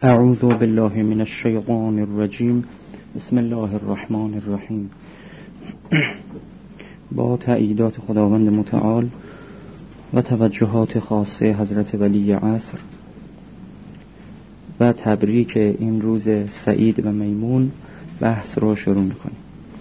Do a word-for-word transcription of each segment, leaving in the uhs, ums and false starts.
اعوذ بالله من الشیطان الرجیم. بسم الله الرحمن الرحیم. با تأییدات خداوند متعال و توجهات خاصه حضرت ولی عصر و تبریک این روز سعید و میمون بحث را شروع می‌کنیم.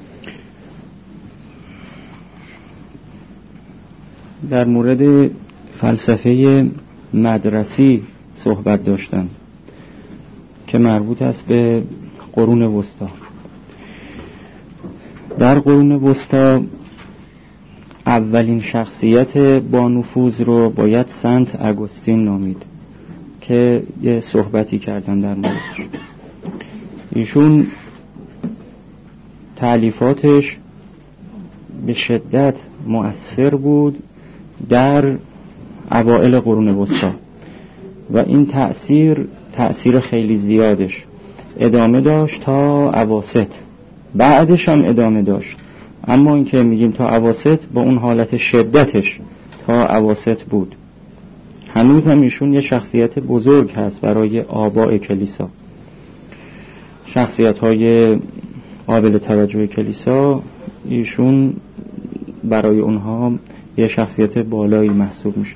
در مورد فلسفه مدرسی صحبت داشتم که مربوط است به قرون وسطی. در قرون وسطی اولین شخصیت با نفوذ رو باید سنت اگوستین نامید که یه صحبتی کردن در موردش. ایشون تألیفاتش به شدت مؤثر بود در اوائل قرون وسطی و این تأثیر تأثیر خیلی زیادش ادامه داشت تا اواسط، بعدش هم ادامه داشت، اما این که میگیم تا اواسط با اون حالت شدتش تا اواسط بود. هنوز هم ایشون یه شخصیت بزرگ هست برای آباء کلیسا، شخصیت های قابل توجه کلیسا. ایشون برای اونها یه شخصیت بالایی محسوب میشه.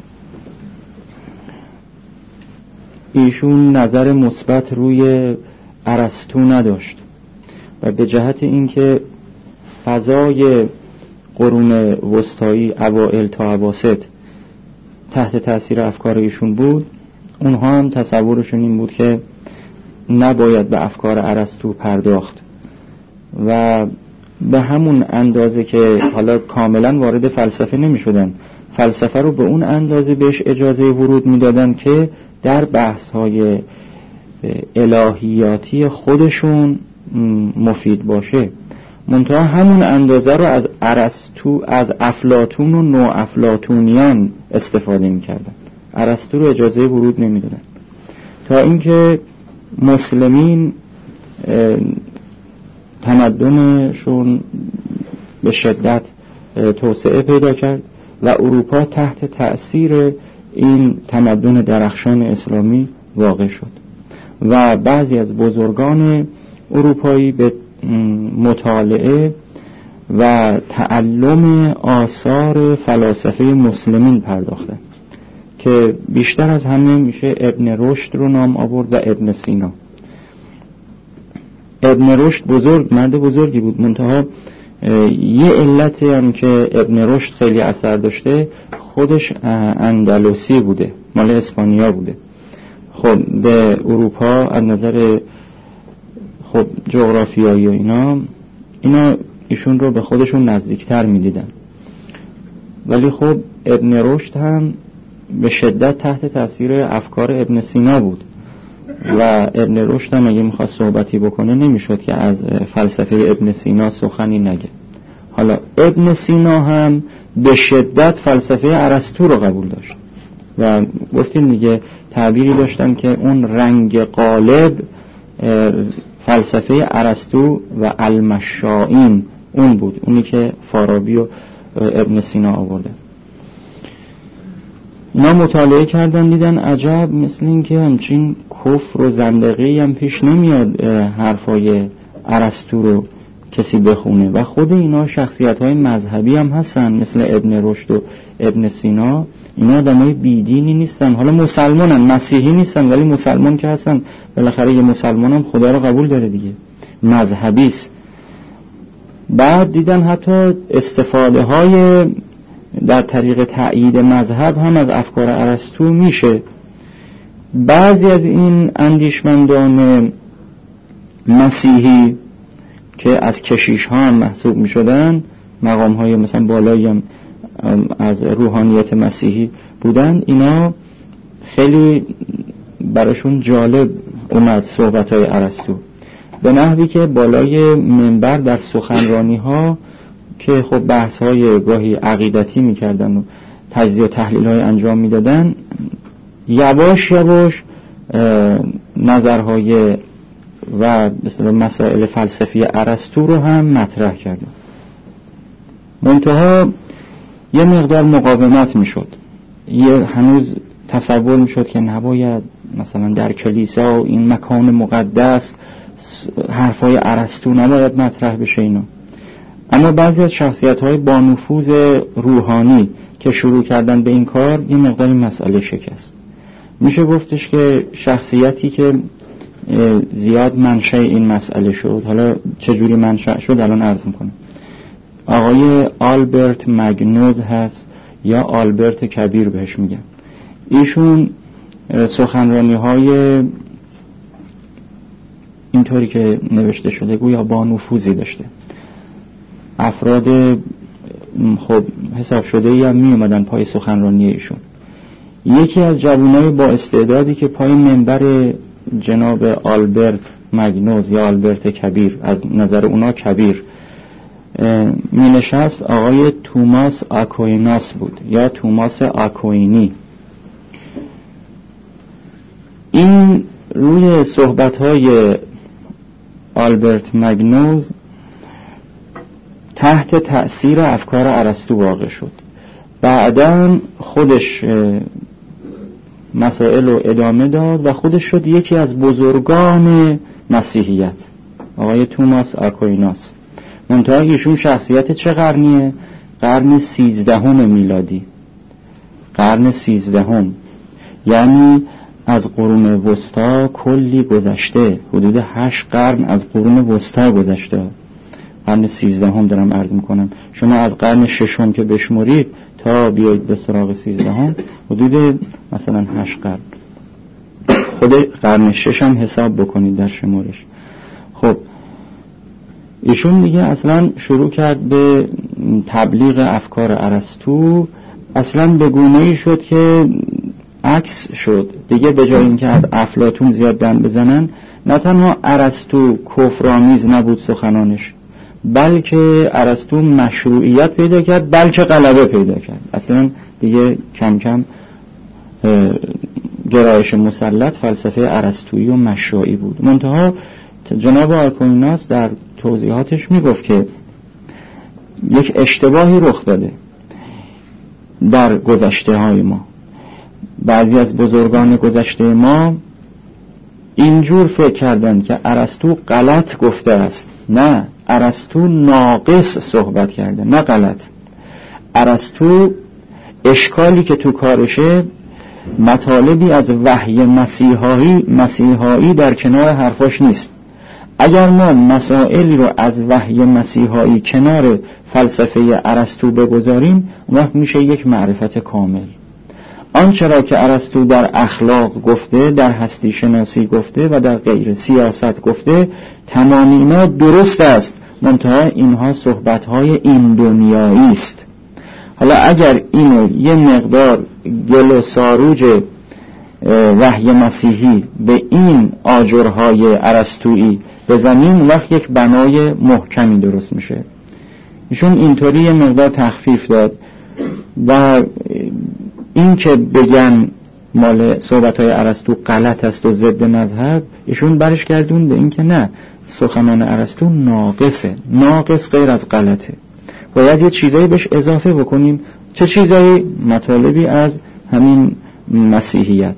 ایشون نظر مثبت روی ارسطو نداشت و به جهت اینکه فضای قرون وسطایی اوائل تا اواسط تحت تأثیر افکار ایشون بود، اونها هم تصورشون این بود که نباید به افکار ارسطو پرداخت و به همون اندازه که حالا کاملا وارد فلسفه نمی شدن، فلسفه رو به اون اندازه بهش اجازه ورود می دادن که در بحث های الهیاتی خودشون مفید باشه. منتها همون اندازه رو از ارسطو، از افلاطون و نو افلاطونیان استفاده می کردن. ارسطو رو اجازه ورود نمی دادن تا اینکه مسلمین تمدنشون به شدت توسعه پیدا کرد و اروپا تحت تأثیر این تمدن درخشان اسلامی واقع شد و بعضی از بزرگان اروپایی به مطالعه و تعلم آثار فلاسفه مسلمین پرداختند که بیشتر از همه میشه ابن رشد رو نام آورد و ابن سینا. ابن رشد بزرگ مرد بزرگی بود، منتها یه علتی هم که ابن رشد خیلی اثر داشته، خودش اندلسی بوده، مال اسپانیا بوده. خب به اروپا از نظر خب جغرافیایی و اینا اینا ایشون رو به خودشون نزدیکتر میدیدن، ولی خب ابن رشد هم به شدت تحت تاثیر افکار ابن سینا بود و ابن رشد هم اگه میخواست صحبتی بکنه نمیشد که از فلسفه ابن سینا سخنی نگه. حالا ابن سینا هم به شدت فلسفه ارسطو رو قبول داشت و گفتیم دیگه تعبیری داشتن که اون رنگ غالب فلسفه ارسطو و المشائین اون بود، اونی که فارابی و ابن سینا آورده. اینا مطالعه کردن دیدن عجب، مثل این که همچین کفر و زندقی هم پیش نمیاد حرفای ارسطو رو کسی بخونه و خود اینا شخصیت های مذهبی هم هستن، مثل ابن رشد و ابن سینا. اینا آدمای بیدینی نیستن، حالا مسلمانن، مسیحی نیستن، ولی مسلمان که هستن. بالاخره یه مسلمان هم خدا رو قبول داره دیگه، مذهبی است. بعد دیدن حتی استفاده های در طریق تأیید مذهب هم از افکار ارسطو میشه. بعضی از این اندیشمندان مسیحی که از کشیش ها هم محسوب می شدن، مقام های مثلا بالایی هم از روحانیت مسیحی بودن، اینا خیلی براشون جالب اومد صحبت های ارسطو، به نحوی که بالای منبر در سخنرانی ها که خب بحث های گاهی عقیدتی می کردن و تجزیه و تحلیل های انجام می دادن، یواش یواش نظرهای و مثلا مسائل فلسفی ارسطو رو هم مطرح کردن. منتها یه مقدار مقاومت می شد، یه هنوز تصور می شد که نباید مثلا در کلیسا این مکان مقدس حرفای ارسطو نباید مطرح بشه اینا. اما بعضی از شخصیت‌های با نفوذ روحانی که شروع کردن به این کار یه مقدار این مسئله شکست. میشه گفتش که شخصیتی که زیاد منشأ این مسئله شد، حالا چجوری منشأ شد الان عرض میکنم، آقای آلبرت مگنوز هست یا آلبرت کبیر بهش میگن. ایشون سخنرانی های اینطوری که نوشته شده گویا با نفوذی داشته، افراد خب حساب شده ای هم می اومدن پای سخنرانی ایشون. یکی از جوانای با استعدادی که پای منبر جناب آلبرت مگنوز یا آلبرت کبیر، از نظر اونا کبیر، می نشست آقای توماس آکویناس بود یا توماس آکوینی. این روی صحبت‌های آلبرت مگنوز تحت تأثیر افکار ارسطو واقع شد. بعداً خودش مسائل رو ادامه داد و خودش شد یکی از بزرگان مسیحیت، آقای توماس آکویناس. منتها ایشون شخصیت چه قرنیه؟ قرن سیزدهم میلادی، قرن سیزدهم، یعنی از قرون وسطا کلی گذشته، حدود هشت قرن از قرون وسطا گذشته. قرن سیزدهم دارم عرض میکنم. شما از قرن ششم که بشمرید تا بیایید به سراغ سیزدهم حدود مثلا هشت قرن، خود قرن ششم حساب بکنید در شمارش. خب ایشون دیگه اصلا شروع کرد به تبلیغ افکار ارسطو، اصلا به گونه‌ای شد که عکس شد دیگه. به جای اینکه از افلاطون زیاد دم بزنن، نه تنها ارسطو کفرآمیز نبود سخنانش، بلکه ارسطو مشروعیت پیدا کرد، بلکه غلبه پیدا کرد. اصلا دیگه کم کم گرایش مسلط فلسفه ارسطویی و مشروعی بود. منتها جناب آکویناس در توضیحاتش میگفت که یک اشتباهی رخ داده در گذشته های ما. بعضی از بزرگان گذشته ما اینجور فکر کردند که ارسطو غلط گفته است. نه، ارسطو ناقص صحبت کرده، نه غلط. ارسطو اشکالی که تو کارشه مطالبی از وحی مسیحایی مسیحایی در کنار حرفاش نیست. اگر ما مسائلی رو از وحی مسیحایی کنار فلسفه ارسطو بگذاریم، اون وقت میشه یک معرفت کامل. آنچه را که ارسطو در اخلاق گفته، در هستی شناسی گفته و در غیر سیاست گفته، تمام اینا درست است، منتها اینها صحبت‌های این دنیایی است. حالا اگر اینو یه مقدار گل و ساروج وحی مسیحی به این آجرهای ارسطویی بزنیم، وقت یک بنای محکمی درست میشه. ایشون اینطوری یه مقدار تخفیف داد و این که بگن مال صحبت‌های ارسطو غلط است و ضد مذهب، ایشون برش گردون به این که نه، سخنان ارسطو ناقصه. ناقص غیر از غلطه، باید یه چیزایی بهش اضافه بکنیم. چه چیزایی؟ مطالبی از همین مسیحیت.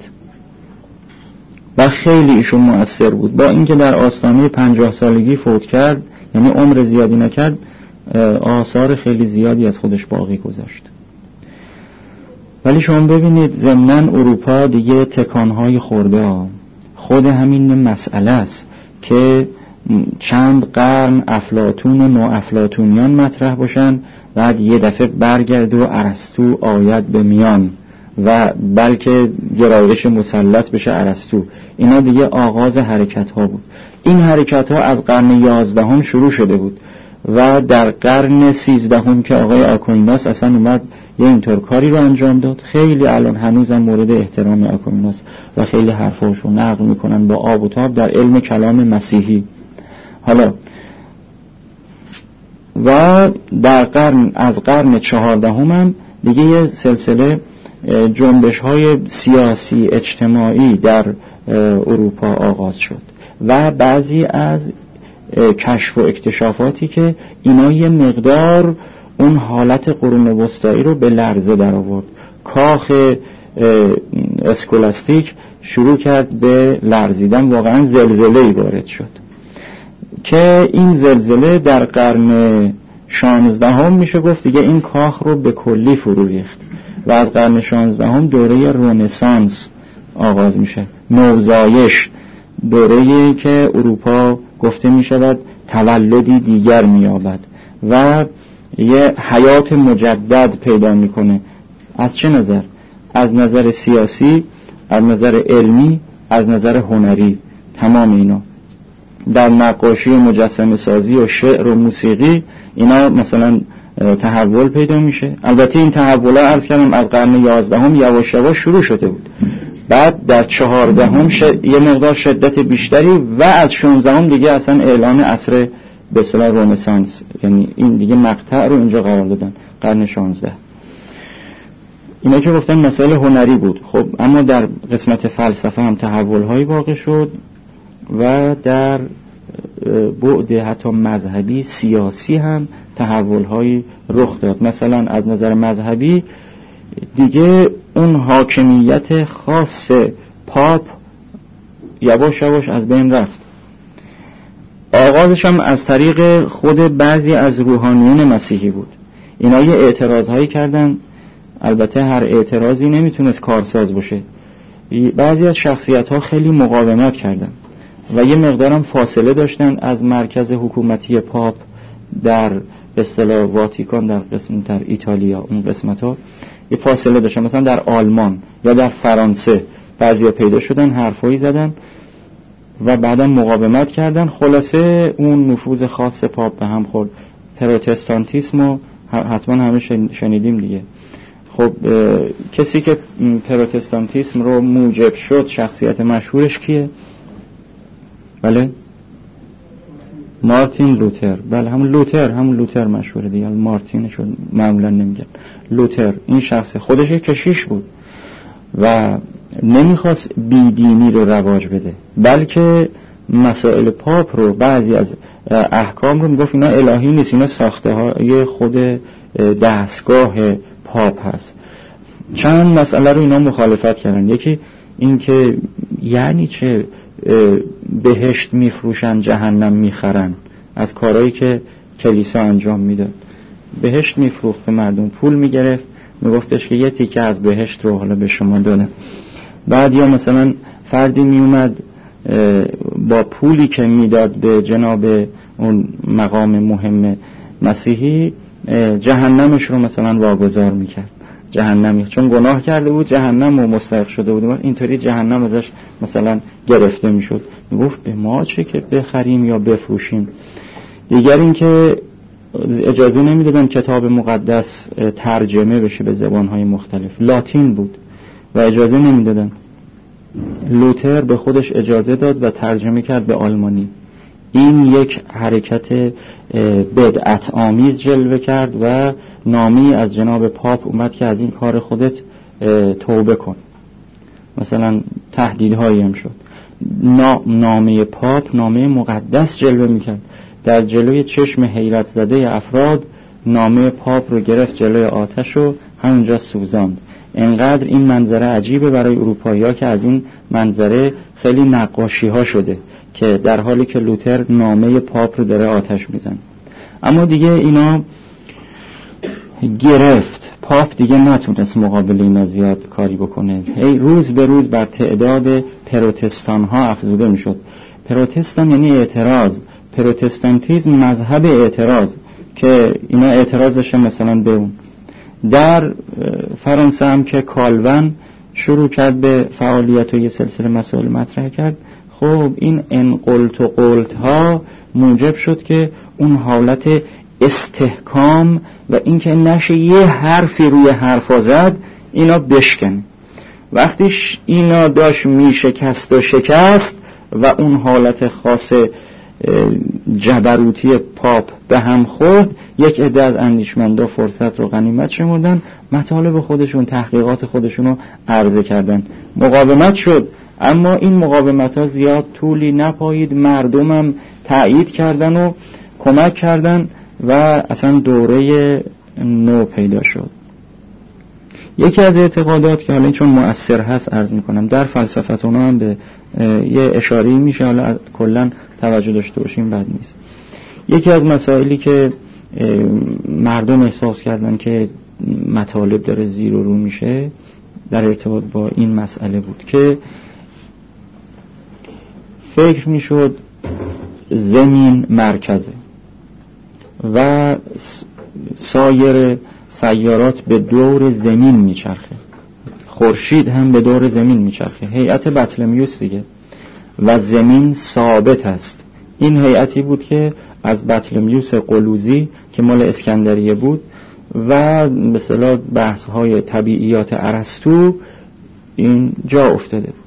و خیلی ایشون مؤثر بود، با اینکه در آستانه پنجاه سالگی فوت کرد، یعنی عمر زیادی نکرد، آثار خیلی زیادی از خودش باقی گذاشت. ولی شما ببینید ضمناً اروپا دیگه تکانهای خورده. خود همین مسئله است که چند قرن افلاطون و نوافلاطونیان مطرح باشن، بعد یه دفعه برگرد و ارسطو آید به میان و بلکه گرایش مسلط بشه ارسطو. اینا دیگه آغاز حرکت ها بود. این حرکت ها از قرن یازدهم شروع شده بود و در قرن سیزدهم که آقای آکویناس اصلا اومد یه اینطور کاری رو انجام داد. خیلی الان هنوزم مورد احترام آکویناس و خیلی حرفاشو نقل میکنن با آب و تاب در علم کلام مسیحی. حالا و در قرن از قرن چهاردهم هم دیگه یه سلسله جنبش های سیاسی اجتماعی در اروپا آغاز شد و بعضی از کشف و اکتشافاتی که اینا یه مقدار اون حالت قرون وسطایی رو به لرزه در آورد. کاخ اسکولاستیک شروع کرد به لرزیدن، واقعا زلزله‌ای وارد شد که این زلزله در قرن شانزدهم میشه گفت دیگه این کاخ رو به کلی فرو ریخت و از قرن شانزدهم دوره رنسانس آغاز میشه، نوزایش، دوره‌ای که اروپا گفته میشود تولدی دیگر مییابد و یه حیات مجدد پیدا میکنه. از چه نظر؟ از نظر سیاسی، از نظر علمی، از نظر هنری، تمام اینا. در نقاشی و مجسمه سازی و شعر و موسیقی اینا مثلا تحول پیدا میشه. البته این تحولات عرض کردم از قرن یازدهم یواش یواش شروع شده بود، بعد در چهاردهم ش... یه مقدار شدت بیشتری و از شانزدهم دیگه اصلا اعلان عصر به اصطلاح رنسانس، یعنی این دیگه مقطع رو اینجا قرار دادن، قرن شانزده. اینا که گفتن مسائل هنری بود. خب اما در قسمت فلسفه هم تحول‌هایی واقع شد و در بعد حتی مذهبی سیاسی هم تحول‌هایی رخ داد. مثلا از نظر مذهبی دیگه اون حاکمیت خاص پاپ یواش یواش از بین رفت. آغازش هم از طریق خود بعضی از روحانیون مسیحی بود. اینا یه اعتراضهایی کردن، البته هر اعتراضی نمیتونست کارساز باشه. بعضی از شخصیت‌ها خیلی مقاومت کردن و یه مقدارم فاصله داشتن از مرکز حکومتی پاپ در به اصطلاح واتیکان، در قسم در ایتالیا اون قسمت‌ها یه فاصله داشتن. مثلا در آلمان یا در فرانسه بعضیا پیدا شدن حرفایی زدن و بعدا مقاومت کردن. خلاصه اون نفوذ خاص پاپ به هم خورد. پروتستانتیسم رو حتما همه شنیدیم دیگه. خب کسی که پروتستانتیسم رو موجب شد، شخصیت مشهورش کیه؟ بله مارتین لوتر. بله همون لوتر، همون لوتر مشهوره دیگه، مارتینش رو معمولا نمیگن. لوتر این شخص خودش کشیش بود و نمیخواست بیدینی رو رواج بده، بلکه مسائل پاپ رو، بعضی از احکام رو میگفت اینا الهی نیست، اینا ساخته های خود دستگاه پاپ هست. چند مسئله رو اینا مخالفت کردن. یکی این که یعنی چه بهشت میفروشن جهنم میخرن، از کارهایی که کلیسا انجام میداد. بهشت میفروخت به مردم، پول میگرفت، میگفتش که یه تیکه از بهشت رو حالا به شما دادم. بعد یا مثلا فردی میومد با پولی که میداد به جناب اون مقام مهم مسیحی جهنمش رو مثلا واگذار میکرد، جهنمی، چون گناه کرده بود جهنم رو مستحق شده بود، اینطوری جهنم ازش مثلا گرفته میشد. میگفت به ما چه که بخریم یا بفروشیم. دیگر این که اجازه نمیدادن کتاب مقدس ترجمه بشه به زبانهای مختلف، لاتین بود و اجازه نمیدادن. لوتر به خودش اجازه داد و ترجمه کرد به آلمانی. این یک حرکت بدعت آمیز جلوه کرد و نامی از جناب پاپ اومد که از این کار خودت توبه کن. مثلا تهدیدهایی هم شد. نامه پاپ نامه مقدس جلوه میکرد. در جلوی چشم حیرت زده افراد نامه پاپ رو گرفت جلوی آتش و همونجا سوزاند. انقدر این منظره عجیبه برای اروپایی‌ها که از این منظره خیلی نقاشی ها شده که در حالی که لوتر نامه پاپ رو داره آتش میزن. اما دیگه اینا گرفت، پاپ دیگه نتونست مقابل اینا زیاد کاری بکنه. هی روز به روز بر تعداد پروتستان ها افزوده میشد. پروتستان یعنی اعتراض، پروتستانتیزم مذهب اعتراض، که اینا اعتراض داشتن مثلا به اون. در فرانسه هم که کالون شروع کرد به فعالیت و یه سلسله مسائل مطرح کرد، خب این انقلت و قلت ها موجب شد که اون حالت استحکام و اینکه نشه یه حرفی روی حرفا زد اینا بشکن. وقتی اینا داشت می شکست و شکست و اون حالت خاص جبروتی پاپ به هم خورد، یک عده از اندیشمندا فرصت رو غنیمت شمردن، مطالب خودشون، تحقیقات خودشون رو عرضه کردن. مقاومت شد، اما این مقاومت ها زیاد طولی نپایید. مردمم تأیید کردن و کمک کردن و اصلا دوره نو پیدا شد. یکی از اعتقادات که حالا چون مؤثر هست عرض میکنم، در فلسفت اونا هم به یه اشاره‌ای میشه، حالا کلا توجه داشته باشیم بد نیست. یکی از مسائلی که مردم احساس کردن که مطالب داره زیر و رو میشه در ارتباط با این مسئله بود که فکر میشد زمین مرکزه و سایر سیارات به دور زمین میچرخه، خورشید هم به دور زمین میچرخه، هیئت بطلمیوس دیگه، و زمین ثابت است. این هیئتی بود که از بطلمیوس قلوزی که مال اسکندریه بود و به اصطلاح بحث‌های طبیعیات ارسطو این جا افتاده بود.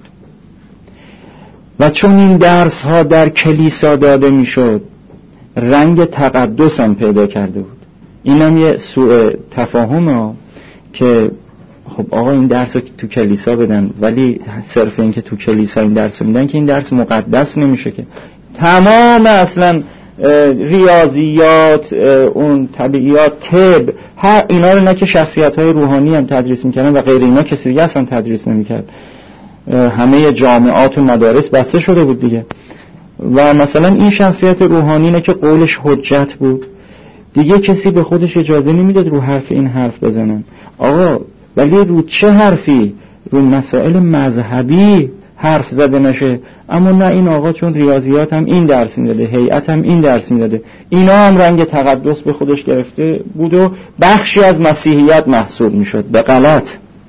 و چون این درس ها در کلیسا داده میشد، رنگ تقدس هم پیدا کرده بود. این هم یه سوء تفاهمه که خب آقا این درس رو تو کلیسا بدن، ولی صرف این که تو کلیسا این درس رو میدن که این درس مقدس نمیشه که. تمام اصلا ریاضیات، اون طبیعیات، طب، هر اینا رو نه که شخصیت های روحانی هم تدریس میکردن و غیر اینا کسی دیگه اصلا تدریس نمیکرد. همه جامعات و مدارس بسته شده بود دیگه. و مثلا این شخصیت روحانی نه که قولش حجت بود، دیگه کسی به خودش اجازه نمیداد رو حرف این حرف بزنن. آقا ولی رو چه حرفی؟ رو مسائل مذهبی حرف زده نشه. اما نه، این آقا چون ریاضیات هم این درس میداده، هیئت هم این درس میداده، اینا هم رنگ تقدس به خودش گرفته بود و بخشی از مسیحیت محسوب میشد به غلط.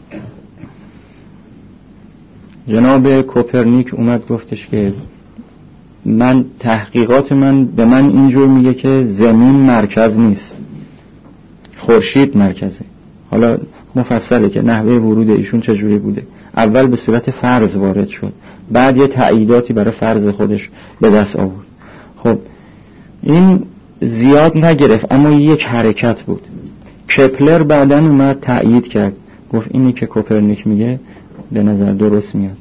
جناب کوپرنیک اومد گفتش که من تحقیقات من به من اینجور میگه که زمین مرکز نیست، خورشید مرکزه. حالا مفصله که نحوه ورود ایشون چجوری بوده. اول به صورت فرض وارد شد، بعد یه تأییداتی برای فرض خودش به دست آورد. خب این زیاد نگرفت، اما یک حرکت بود. کپلر بعداً اومد تأیید کرد، گفت اینی که کوپرنیک میگه به نظر درست میاد.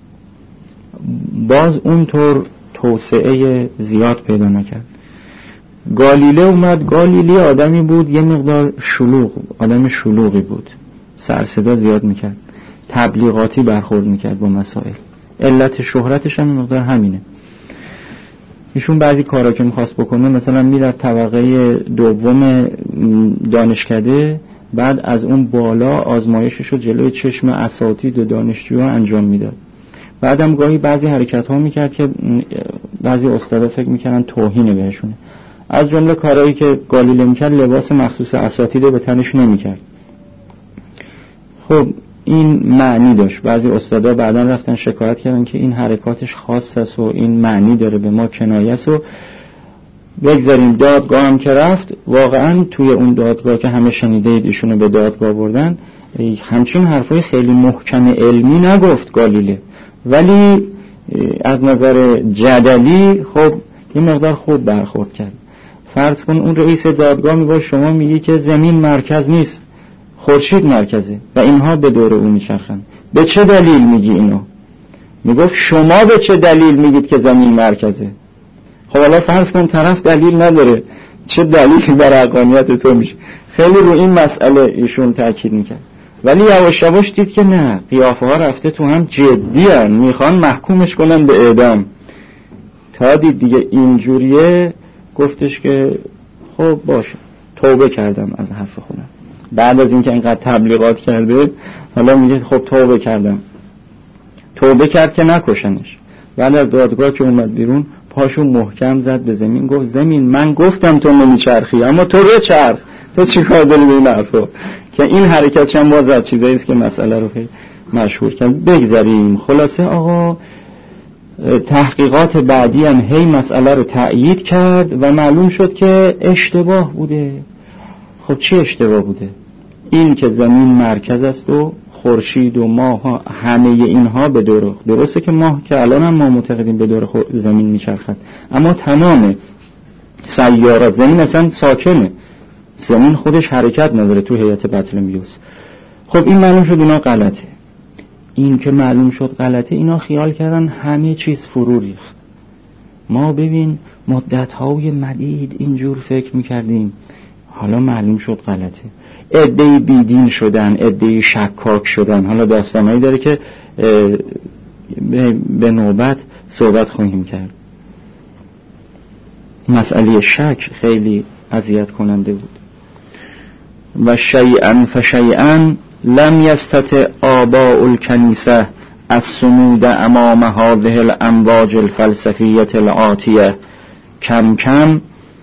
باز اونطور توسعه زیاد پیدا نکرد. گالیله اومد. گالیله آدمی بود یه مقدار شلوغ، آدم شلوغی بود، سر صدا زیاد میکرد، تبلیغاتی برخورد میکرد با مسائل. علت شهرتش هم مقدار همینه. ایشون بعضی کارا که میخواست بکنه، مثلا میرفت طبقه دوم دانشکده، بعد از اون بالا آزمایشش رو جلوی چشم اساتید و دانشجوها انجام میداد. بعدم گاهی بعضی حرکت ها میکرد که بعضی استادا فکر میکردن توهین بهشونه. از جمله کارهایی که گالیله میکرد، لباس مخصوص اساتید رو به تنش نمیکرد. خب این معنی داشت. بعضی استادا بعدا رفتن شکایت کردن که این حرکاتش خاص است و این معنی داره، به ما کنایه است. و بگذاریم دادگاه هم که رفت، واقعا توی اون دادگاه که همه شنیده اید ایشونو به دادگاه بردن، همچین حرفای خیلی محکم علمی نگفت گالیله، ولی از نظر جدلی خب یه مقدار خوب برخورد کرد. فرض کن اون رئیس دادگاه میگه شما میگی که زمین مرکز نیست، خورشید مرکزه و اینها به دور اون میچرخن، به چه دلیل میگی اینو؟ میگه شما به چه دلیل میگید که زمین مرکزه؟ خب حالا فرض کن طرف دلیل نداره، چه دلیلی بر حقانیت تو میشه؟ خیلی رو این مسئله ایشون تاکید میکرد. ولی یواش یواش دید که نه، قیافه ها رفته تو هم جدی هن، میخوان محکومش کنن به اعدام. تا دید دیگه اینجوریه، گفتش که خب باشه، توبه کردم از حرف خودم. بعد از اینکه اینقدر تبلیغات کرده، حالا میگه خب توبه کردم. توبه کرد که نکشنش. بعد از دادگاه که اومد بیرون، پاشو محکم زد به زمین، گفت زمین من گفتم تو نمیچرخی، اما تو رو چرخ، تو چی کار داری به این حرفا؟ که این حرکتش هم باز از چیزایی است که مسئله رو خیلی مشهور کرد. بگذاریم. خلاصه آقا تحقیقات بعدی هم هی مسئله رو تأیید کرد و معلوم شد که اشتباه بوده. خب چی اشتباه بوده؟ این که زمین مرکز است و خورشید و ماه ها همه اینها به دور، درسته که ماه که الان هم ما معتقدیم به دور زمین میچرخد، اما تمام سیارات، زمین اصلا ساکنه، زمین خودش حرکت نداره تو هیئت بطلمیوس. خب این معلوم شد اینا غلطه. این که معلوم شد غلطه، اینا خیال کردن همه چیز فرو ریخت. ما ببین مدت‌های مدید اینجور فکر می‌کردیم، حالا معلوم شد غلطه. عده‌ای بیدین شدن، عده‌ای شکاک شدن. حالا داستانایی داره که به نوبت صحبت خواهیم کرد. مسئله شک خیلی اذیت کننده بود. و شیئا فشیئا لم یستطع آباء الکنیسه الصمود امام هذه الامواج الفلسفیه العاتیه. کم کم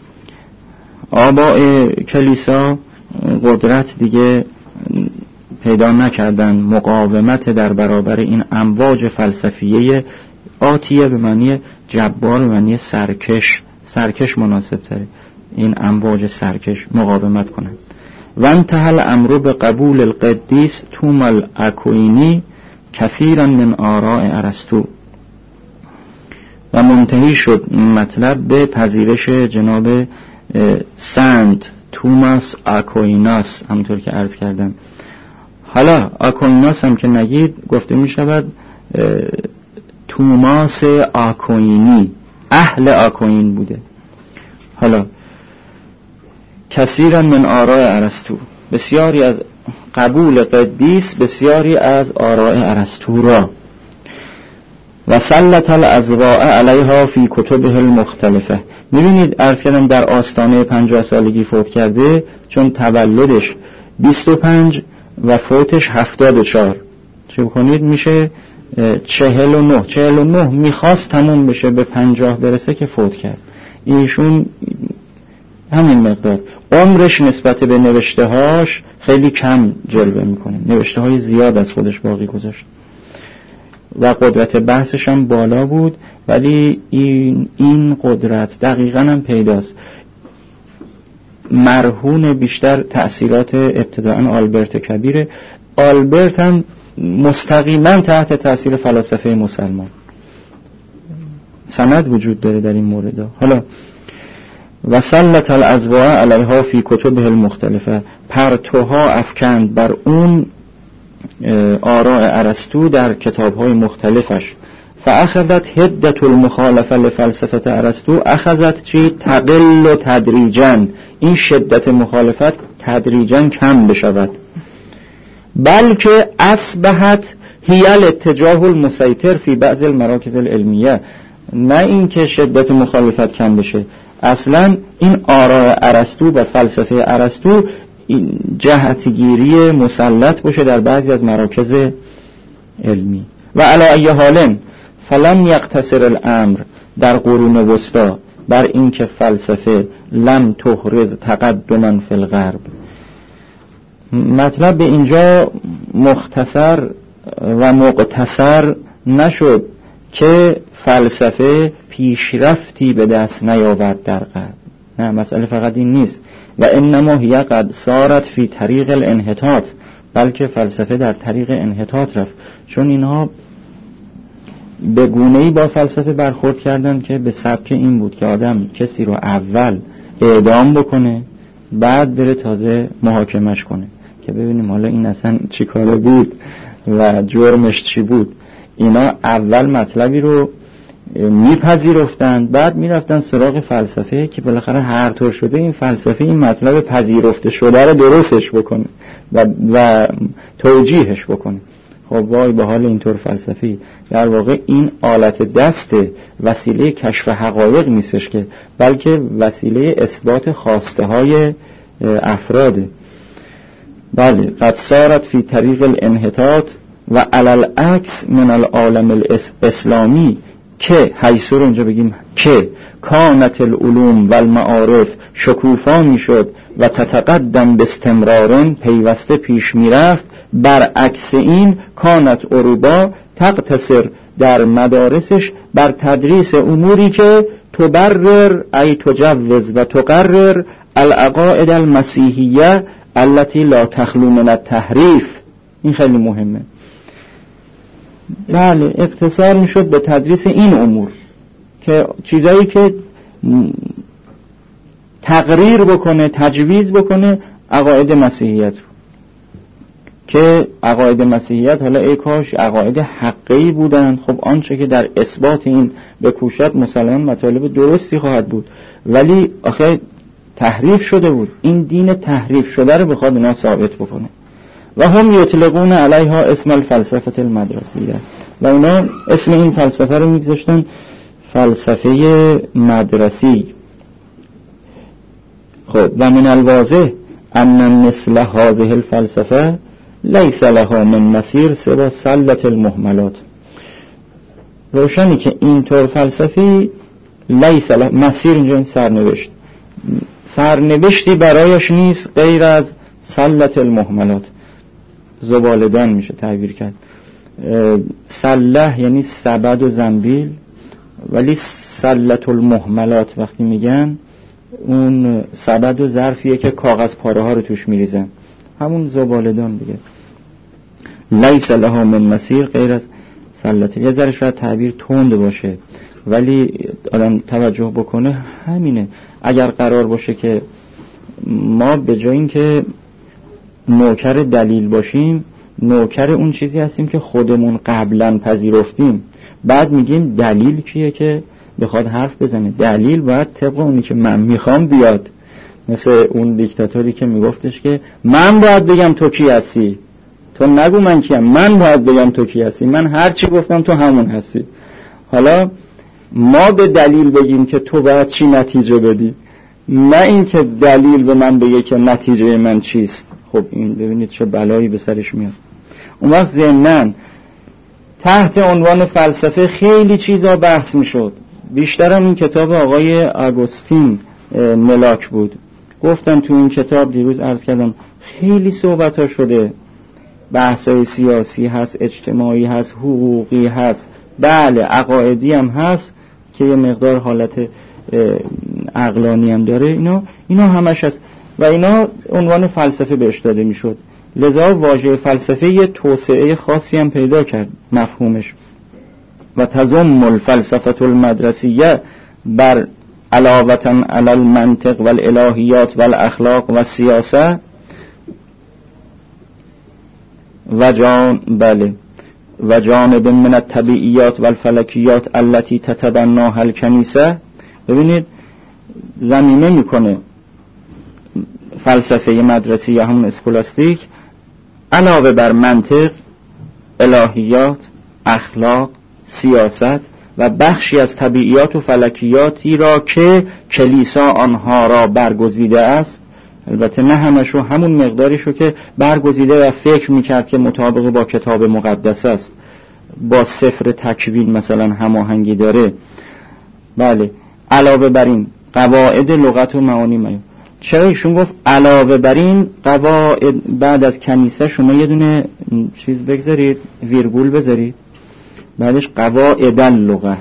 آباء کلیسا قدرت دیگه پیدا نکردن مقاومت در برابر این امواج فلسفیه آتیه، به معنی جبار، به معنی سرکش. سرکش مناسب تره، این امواج سرکش مقاومت کنند. و انتهى الامر به قبول القدیس توما الاکوینی کثیرا من آراء ارسطو. و منتهی شد مطلب به پذیرش جناب سنت توماس آکویناس، همونطور که عرض کردم. حالا آکویناس هم که نگید گفته می شود توماس آکوینی، اهل آکوین بوده. حالا کثیرا من آراء ارسطو، بسیاری از قبول قدیس بسیاری از آراء ارسطو را. و سلط الاضواء علیها فی کتبه المختلفه. میبینید عرض کردم در آستانه پنجاه سالگی فوت کرده، چون تولدش بیست و پنج و فوتش هفتاد و چهار، چه بکنید میشه چهل و نه. چهل و نه میخواست تموم بشه، به پنجاه برسه که فوت کرد. ایشون همین مقدار عمرش نسبت به نوشته هاش خیلی کم جلوه میکنه، نوشته های زیاد از خودش باقی گذاشت و قدرت بحثش هم بالا بود. ولی این, این قدرت دقیقاً هم پیداست مرهون بیشتر تأثیرات ابتداءً آلبرت کبیره. آلبرت هم مستقیما تحت تأثیر فلاسفه مسلمان، سند وجود داره در این مورد. حالا و سلط الاضواء علیها فی کتبه المختلفه، پرتوها افکند بر اون آراء ارسطو در کتاب‌های مختلفش. فاخذت هدت المخالفه لفلسفه ارسطو، اخذت چی؟ تقل و تدریجا، این شدت مخالفت تدریجا کم بشود. بلکه اصبحت هی الاتجاه المسیطر فی بعض المراکز العلمیه، نه اینکه شدت مخالفت کم بشه، اصلا این آراء ارسطو و فلسفه ارسطو جهتگیری مسلط باشه در بعضی از مراکز علمی. و علی ای حال فلم یقتصر الامر در قرون وسطا بر این که فلسفه لم تحرز تقدما فی الغرب. مطلب به اینجا مختصر و مقتصر نشد که فلسفه پیشرفتی به دست نیاورد در غرب، نه، مسئله فقط این نیست. و انما هی قد سارت فی طریق الانحطاط، بلکه فلسفه در طریق انحطاط رفت، چون اینها به گونه‌ای با فلسفه برخورد کردن که به سبک این بود که آدم کسی رو اول اعدام بکنه، بعد بره تازه محاکمش کنه که ببینیم حالا این اصلا چی کاره بود و جرمش چی بود. اینا اول مطلبی رو میپذیرفتند، بعد میرفتن سراغ فلسفه که بالاخره هر طور شده این فلسفه این مطلب پذیرفته شده رو درستش بکنه و, و توجیهش بکنه. خب وای به حال اینطور فلسفی. در واقع این آلت دست وسیله کشف حقایق نیستش که، بلکه وسیله اثبات خواسته های افراده. بله، قد سارت فی طریق الانحطاط و علل عکس من العالم الاسلامی که حیث رو اینجا بگیم که کانت العلوم و المعارف شکوفا می شد و تتقدم به استمرارن پیوسته پیش می رفت. برعکس این کانت اروبا تقتصر در مدارسش بر تدریس اموری که تبرر ای تجوز و تقرر العقائد المسیحیه التي لا تخلو من التحریف. این خیلی مهمه. بله، اقتصار میشد به تدریس این امور که چیزایی که تقریر بکنه، تجویز بکنه عقاید مسیحیت رو، که عقاید مسیحیت حالا ای کاش عقاید حقیقی بودن. خب آنچه که در اثبات این بکوشد مسلمان مطالب درستی خواهد بود، ولی آخه تحریف شده بود. این دین تحریف شده رو بخواد اینا ثابت بکنه. و هم یطلقون علیها اسم الفلسفه المدرسیه، و اینا اسم این فلسفه رو میگذاشتن فلسفه مدرسی. خب و من الواضح ان مثل هذه الفلسفه لیس لها من مسیر سوا سلة المهملات. روشنی که اینطور فلسفی لیس لها مسیر، اینجا این سرنوشت، سرنوشتی برایش نیست غیر از سلة المهملات. زبالدان میشه تعبیر کرد. سله یعنی سبد و زنبیل، ولی سلة المهملات وقتی میگن اون سبد و ظرفیه که کاغذ پاره ها رو توش میریزن، همون زبالدان دیگه. لیس لها من مسیر غیر از سلة. یه ذره شاید تعبیر تند باشه ولی آدم توجه بکنه همینه. اگر قرار باشه که ما به جای اینکه نوکر دلیل باشیم، نوکر اون چیزی هستیم که خودمون قبلا پذیرفتیم، بعد میگیم دلیل کیه که بخواد حرف بزنه. دلیل باید طبق اونی که من میخوام بیاد. مثل اون دیکتاتوری که میگفتش که من باید بگم تو کی هستی، تو نگو من کیم، من باید بگم تو کی هستی، من هر چی گفتم تو همون هستی. حالا ما به دلیل بگیم که تو باید چی نتیجه بدی، نه این که دلیل به من بگه که نتیجه من چیست. خب این ببینید چه بلایی به سرش میاد. اون وقت ضمناً تحت عنوان فلسفه خیلی چیزا بحث میشد. بیشترم این کتاب آقای آگوستین ملاک بود. گفتم تو این کتاب دیروز عرض کردم خیلی صحبت ها شده، بحثای سیاسی هست، اجتماعی هست، حقوقی هست، بله عقایدی هم هست که یه مقدار حالت عقلانی هم داره. اینا اینا همش هست و اینا عنوان فلسفه بهش داده میشد. لذا واژه فلسفه یه توسعه خاصی هم پیدا کرد مفهومش. و تضم الفلسفه المدرسیه بر علاوه علی المنطق والالهیات والاخلاق والسیاسه و جان بله و جانب من الطبیعیات والفلکیات التي تتبناها الکنیسه. ببینید زمینه میکنه فلسفه مدرسی یا همون اسکولاستیک علاوه بر منطق، الهیات، اخلاق، سیاست و بخشی از طبیعیات و فلکیاتی را که کلیسا آنها را برگزیده است، البته نه همشو، همون مقداریشو که برگزیده و فکر میکرد که مطابق با کتاب مقدس است، با سفر تکوین مثلا هماهنگی داره. بله علاوه بر این قواعد لغت و معانی میاد. چرا ایشون گفت علاوه بر این قواعد؟ بعد از کنیسه شما یه دونه چیز بگذارید، ویرگول بذارید، بعدش قواعد اللغه.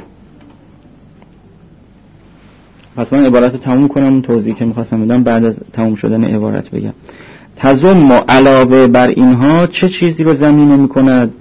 پس من عبارت رو تموم کنم، اون توضیح که میخواستم بدم بعد از تموم شدن عبارت بگم. تضم علاوه بر اینها چه چیزی رو زمینه میکند؟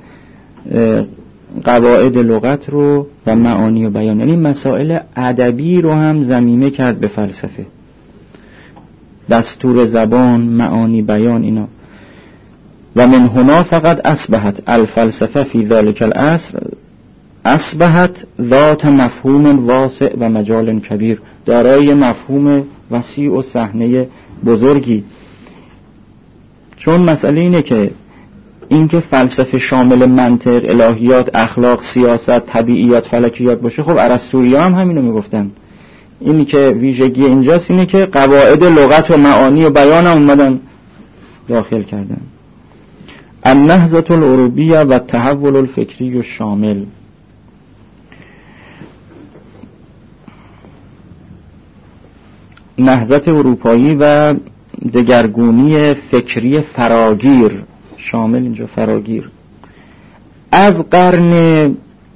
قواعد لغت رو و معانی و بیان، یعنی مسائل ادبی رو هم زمینه کرد به فلسفه. دستور زبان، معانی، بیان، اینا. و من هنا فقط اصبحت الفلسفه فی ذلک العصر اصبحت ذات مفهوم واسع و مجال کبیر، دارای مفهوم وسیع و صحنه بزرگی. چون مسئله اینه که اینکه فلسفه شامل منطق، الهیات، اخلاق، سیاست، طبیعیات، فلکیات باشه، خب ارسطویی هم همینو میگفتن. اینی که ویژگی اینجاست اینه که قواعد لغت و معانی و بیان هم اومدن داخل کردن. النهضة العروبیه و تحول الفکری و شامل. نهضت اروپایی و دگرگونی فکری فراگیر، شامل اینجا فراگیر، از قرن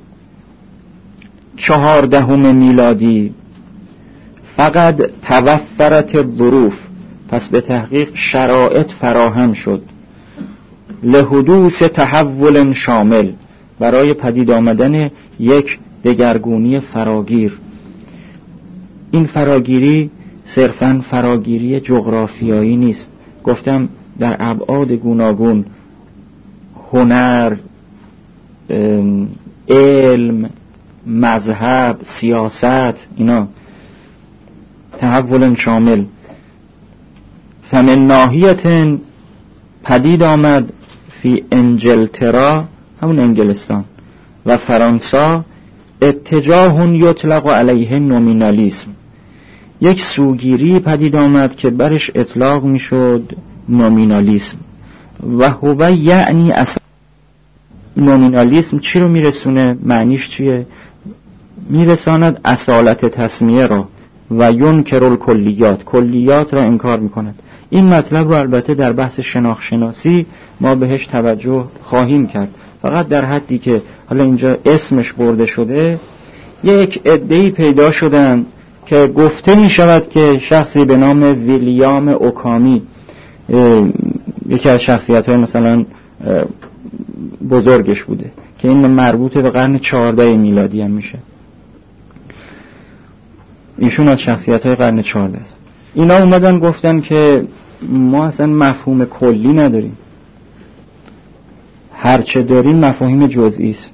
چهاردهم میلادی فقط توفرت الظروف، پس به تحقیق شرایط فراهم شد، لحدوث تحول شامل، برای پدید آمدن یک دگرگونی فراگیر. این فراگیری صرفاً فراگیری جغرافیایی نیست، گفتم در ابعاد گوناگون، هنر، علم، مذهب، سیاست، اینا تحول شامل. فمن ناحیت پدید آمد فی انجلترا، همون انگلستان، و فرانسه، اتجاه یطلق علیه نومینالیسم، یک سوگیری پدید آمد که برش اطلاق میشد نومینالیسم. و هو یعنی اصلا نومینالیسم چی رو میرسونه؟ معنیش چیه؟ میرساند اصالت تسمیه را و ینکر الکلیات، کلیات را انکار میکند. این مطلب رو البته در بحث شناخت شناسی ما بهش توجه خواهیم کرد، فقط در حدی که حالا اینجا اسمش برده شده یک عده‌ای پیدا شدن که گفته می شود که شخصی به نام ویلیام اوکامی، یکی از شخصیت های مثلا بزرگش بوده که این مربوط به قرن چهارده میلادی هم میشه، ایشون از شخصیت های قرن چهارده است. اینا اومدن گفتن که ما اصلا مفهوم کلی نداریم، هرچه داریم مفاهیم جزئی است.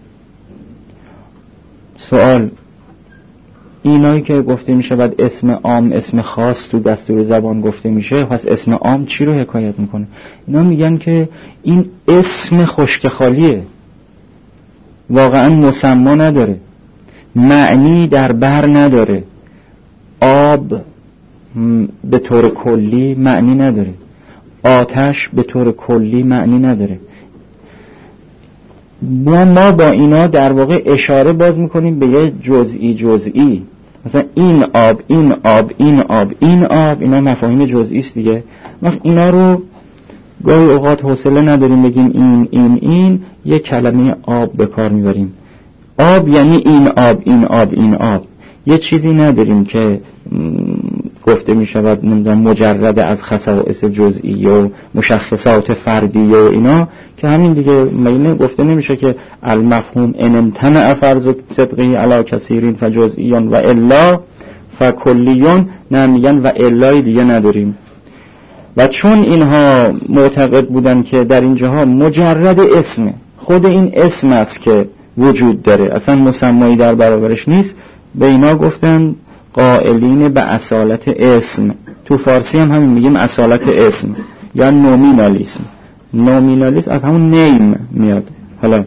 سوال، اینایی که گفته میشه بعد اسم عام اسم خاص تو دستور زبان گفته میشه، پس اسم عام چی رو حکایت میکنه؟ اینا میگن که این اسم خشک خالیه، واقعا مسما نداره، معنی در بر نداره، آب به طور کلی معنی نداره، آتش به طور کلی معنی نداره. ما ما با اینا در واقع اشاره باز میکنیم به یه جزئی جزئی، مثلا این آب این آب این آب این آب، اینا مفاهیم جزئی است دیگه. ما اینا رو گاهی اوقات حوصله نداریم بگیم این این این، یه کلمه آب به کار میبریم. آب یعنی این آب این آب این آب، یه چیزی نداریم که گفته می شود مجرد از خصائص جزئی و مشخصات فردی و اینا، که همین دیگه مینه گفته نمیشه که المفهوم ان امتنع فرض صدقی علی کثیرین فجزئیون و الا فکلیون، نه میگن و الای دیگه نداریم. و چون اینها معتقد بودن که در اینجاها مجرد اسم، خود این اسم است که وجود داره، اصلا مسمایی در برابرش نیست، به اینا گفتن قائلین به اصالت اسم. تو فارسی هم همین میگیم اصالت اسم یا نومینالیسم. نومینالیسم از همون نیم میاد. حالا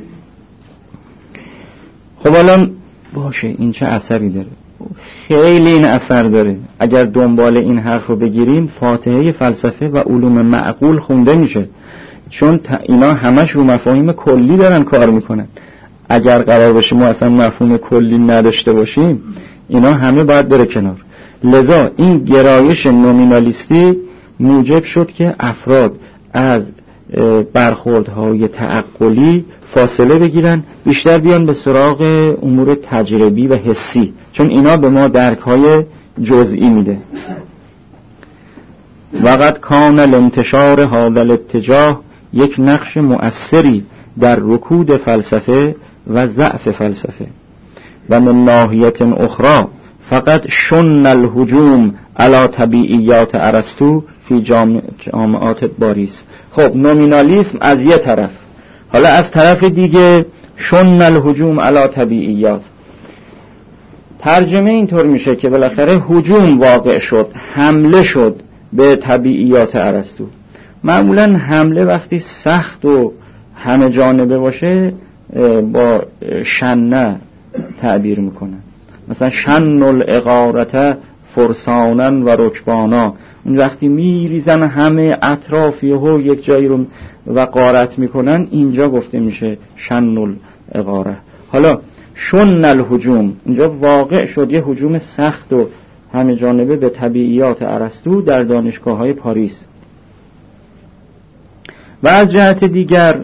خب الان باشه این چه اثری داره؟ خیلی این اثر داره. اگر دنبال این حرف رو بگیریم، فاتحه فلسفه و علوم معقول خونده میشه، چون اینا همش رو مفاهیم کلی دارن کار میکنن. اگر قرار باشه ما اصلا مفهوم کلی نداشته باشیم، اینا همه باید بره کنار. لذا این گرایش نومینالیستی موجب شد که افراد از برخوردهای تعقلی فاصله بگیرن، بیشتر بیان به سراغ امور تجربی و حسی، چون اینا به ما درکهای جزئی میده. وقد کان الانتشار هذا الاتجاه، یک نقش مؤثری در رکود فلسفه و ضعف فلسفه. و من ناحیت اخرى فقط شن الهجوم علی طبیعیات ارسطو فی جامعات باریس. خب نومینالیسم از یه طرف، حالا از طرف دیگه شن الهجوم علی طبیعیات. ترجمه اینطور میشه که بالاخره هجوم واقع شد، حمله شد به طبیعیات ارسطو. معمولا حمله وقتی سخت و همه جانبه باشه با شنه تعبیر میکنن، مثلا شن العقارته فرسانن و رکبانا، اون وقتی میریزن همه اطرافی و یک جایی رو و غارت میکنن، اینجا گفته میشه شن العقاره. حالا شن الهجوم اینجا واقع شد یه هجوم سخت و همه جانبه به طبیعیات ارسطو در دانشگاه های پاریس. و از جهت دیگر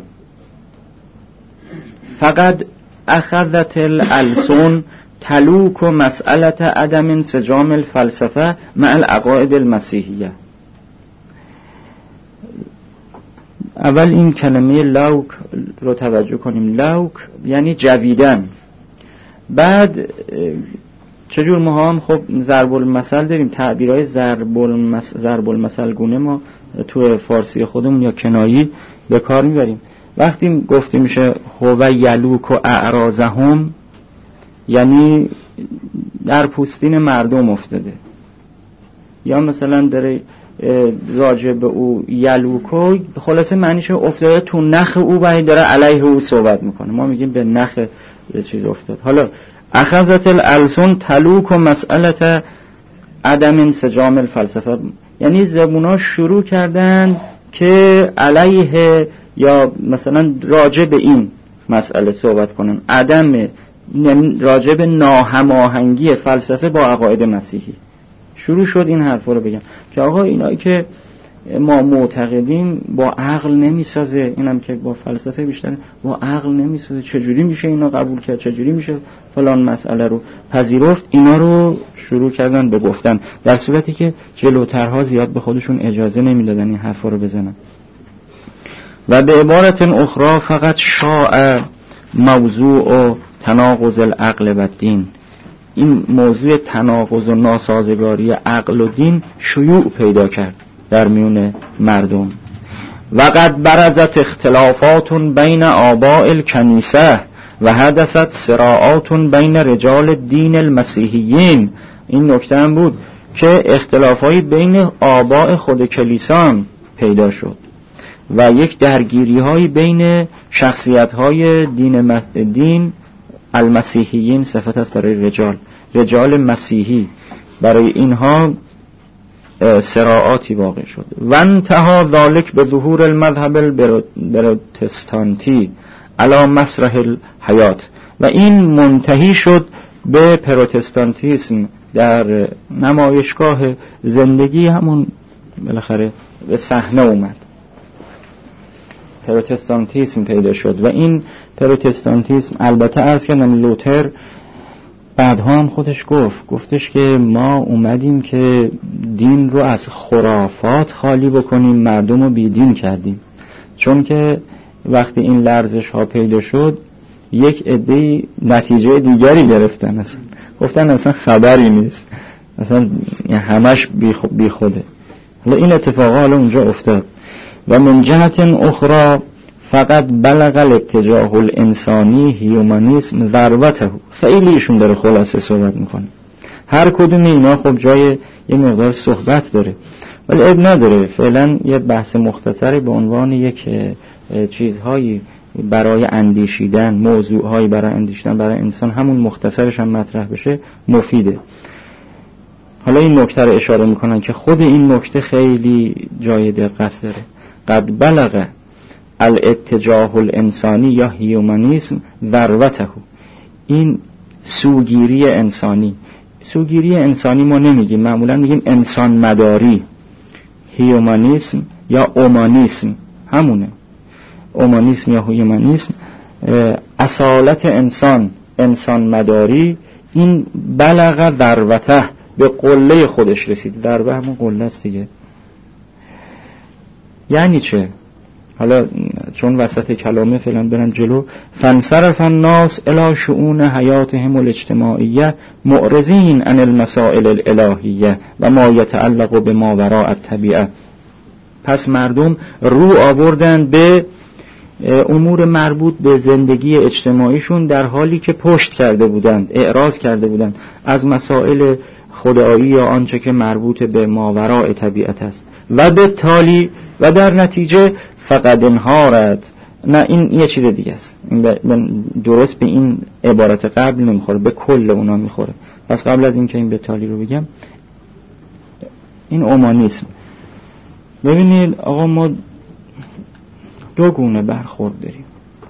فقط اخذت الالسن تلوک و مسئلت عدم انسجام الفلسفه مع العقائد المسیحیه. اول این کلمه لوک رو توجه کنیم. لوک یعنی جویدن. بعد چجور ما هم خب ضرب المثل داریم، تعبیرهای ضرب المثل ضرب المثل گونه ما تو فارسی خودمون یا کنایی به کار میبریم. وقتی گفته میشه هو یلوک و اعراضهم، یعنی در پوستین مردم افتاده، یا مثلا داره راجع به او یلوکو، خلاصه معنیش افتاده تو نخ او و داره علیه او صحبت میکنه. ما میگیم به نخ یه چیز افتاد. حالا اخذت الالسن تلوک و مسئلت عدم انسجام الفلسفه، یعنی زبونا شروع کردن که علیه یا مثلا راجع به این مسئله صحبت کنن، عدم، یعنی راجع به ناهماهنگی فلسفه با عقاید مسیحی. شروع شد این حرفا رو بگم که آقا اینایی که ما معتقدیم با عقل نمیسازه، اینم که با فلسفه بیشتر با عقل نمیسازه، چجوری میشه اینا قبول کرد، چجوری میشه فلان مسئله رو پذیرفت. اینا رو شروع کردن به گفتن، در صورتی که جلوترها زیاد به خودشون اجازه نمیدادن این حرفا رو بزنن. و به عبارت اخرى فقط شاء موضوع و تناقض العقل و الدین، این موضوع تناقض و ناسازگاری عقل و دین شیوع پیدا کرد در میون مردم. و قد برزت اختلافات بین آباء الکنیسه و حدثت صراعات بین رجال الدین المسیحیین. این نکته هم بود که اختلافایی بین آباء خود کلیسا پیدا شد و یک درگیری های بین شخصیت های دین, مس... دین المسیحیین، صفت است برای رجال، رجال مسیحی، برای اینها صراعاتی واقع شد. و انتها ذالک به ظهور المذهب الپروتستانتی علی مسرح الحیات، و این منتهی شد به پروتستانتیسم در نمایشگاه زندگی، همون بالاخره به صحنه اومد، پروتستانتیسم پیدا شد. و این پروتستانتیسم البته عرض کردم لوتر بعدها هم خودش گفت گفتش که ما اومدیم که دین رو از خرافات خالی بکنیم، مردم رو بی دین کردیم. چون که وقتی این لرزش ها پیدا شد یک عده نتیجه دیگری گرفتن، اصلا گفتن اصلا خبری نیست، اصلا همش بی خوده. حالا این اتفاقا حالا اونجا افتاد. و من جهت اخرى فقط بلغ الاتجاه الانسانی هیومانیسم ذروته. خیلی ایشون داره خلاصه صحبت میکنه، هر کدوم اینا خب جای یه مقدار صحبت داره، ولی اب نداره. فعلا یه بحث مختصری به عنوان یک چیزهایی برای اندیشیدن، موضوعهایی برای اندیشیدن برای انسان، همون مختصرش هم مطرح بشه مفیده. حالا این نکته رو اشاره میکنن که خود این نکته خیلی جای دقت داره. قد بلغ الاتجاه الانسانی یا هیومانیسم ذروته، این سوگیری انسانی. سوگیری انسانی ما نمیگیم، معمولا میگیم انسان مداری. هیومانیسم یا اومانیسم همونه، اومانیسم یا هیومانیسم، اصالت انسان، انسان مداری. این بلغ ذروته، به قله خودش رسید. ذروه همون قله است دیگه. یعنی چه؟ حالا چون وسط کلامه فعلا برم جلو. فانصرف الناس الی شؤون حیاتهم الاجتماعیه معرضین عن المسائل الالهیه و ما یتعلق به ما وراء الطبیعه. پس مردم رو آوردن به امور مربوط به زندگی اجتماعیشون، در حالی که پشت کرده بودند، اعراض کرده بودند از مسائل خدایی یا آنچه که مربوط به ماوراء طبیعت است. و به تالی و در نتیجه فقد انهارت. نه این یه چیز دیگه است، این درست به این عبارت قبل نمیخوره، به کل اونا میخوره. پس قبل از این که این به تالی رو بگم، این اومانیسم. ببینید آقا ما دو گونه برخورد داریم.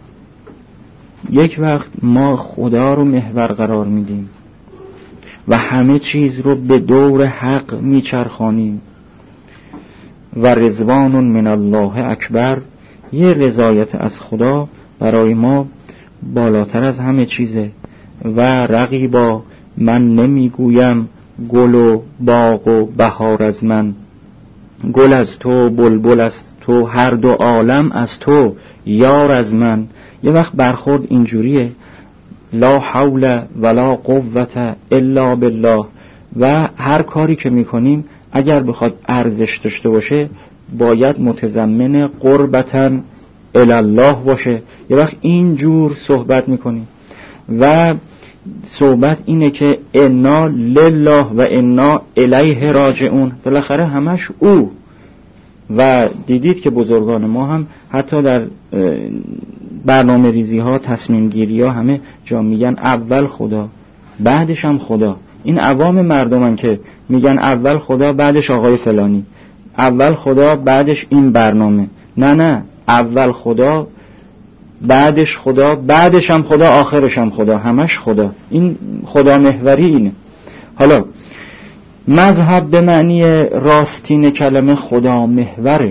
یک وقت ما خدا رو محور قرار میدیم و همه چیز رو به دور حق میچرخانیم و رضوان من الله اکبر، یه رضایت از خدا برای ما بالاتر از همه چیزه. و رقیبا من نمیگویم گل و باغ و بهار از من، گل از تو، بلبل از تو، هر دو عالم از تو، یار از من. یه وقت برخورد اینجوریه، لا حول ولا قوة الا بالله، و هر کاری که میکنیم اگر بخواد ارزش داشته باشه باید متضمن قربتاً الی الله باشه. یه وقت اینجور صحبت میکنیم. و صحبت اینه که انا لله و انا الیه راجعون، بالاخره همش او. و دیدید که بزرگان ما هم حتی در برنامه ریزی ها، تصمیم گیری ها همه جا میگن اول خدا بعدش هم خدا. این عوام مردمن که میگن اول خدا بعدش آقای فلانی، اول خدا بعدش این برنامه. نه نه، اول خدا بعدش خدا بعدش هم خدا آخرش هم خدا، همش خدا. این خدا محوری اینه. حالا مذهب به معنی راستین کلمه خدا محوره.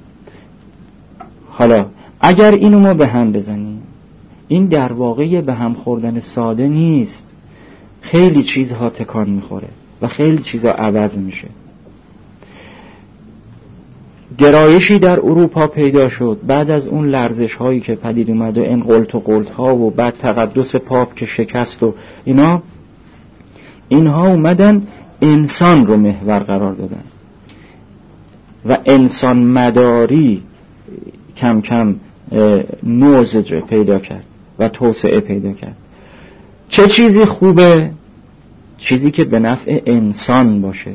حالا اگر اینو ما به هم بزنیم، این در واقع به هم خوردن ساده نیست. خیلی چیزها تکان میخوره و خیلی چیزها عوض میشه. گرایشی در اروپا پیدا شد بعد از اون لرزش هایی که پدید اومد و این قلت و قلت ها و بعد تقدس پاپ که شکست و اینا، اینها اومدن انسان رو محور قرار دادن و انسان مداری کم کم نوزج پیدا کرد و توسعه پیدا کرد. چه چیزی خوبه؟ چیزی که به نفع انسان باشه.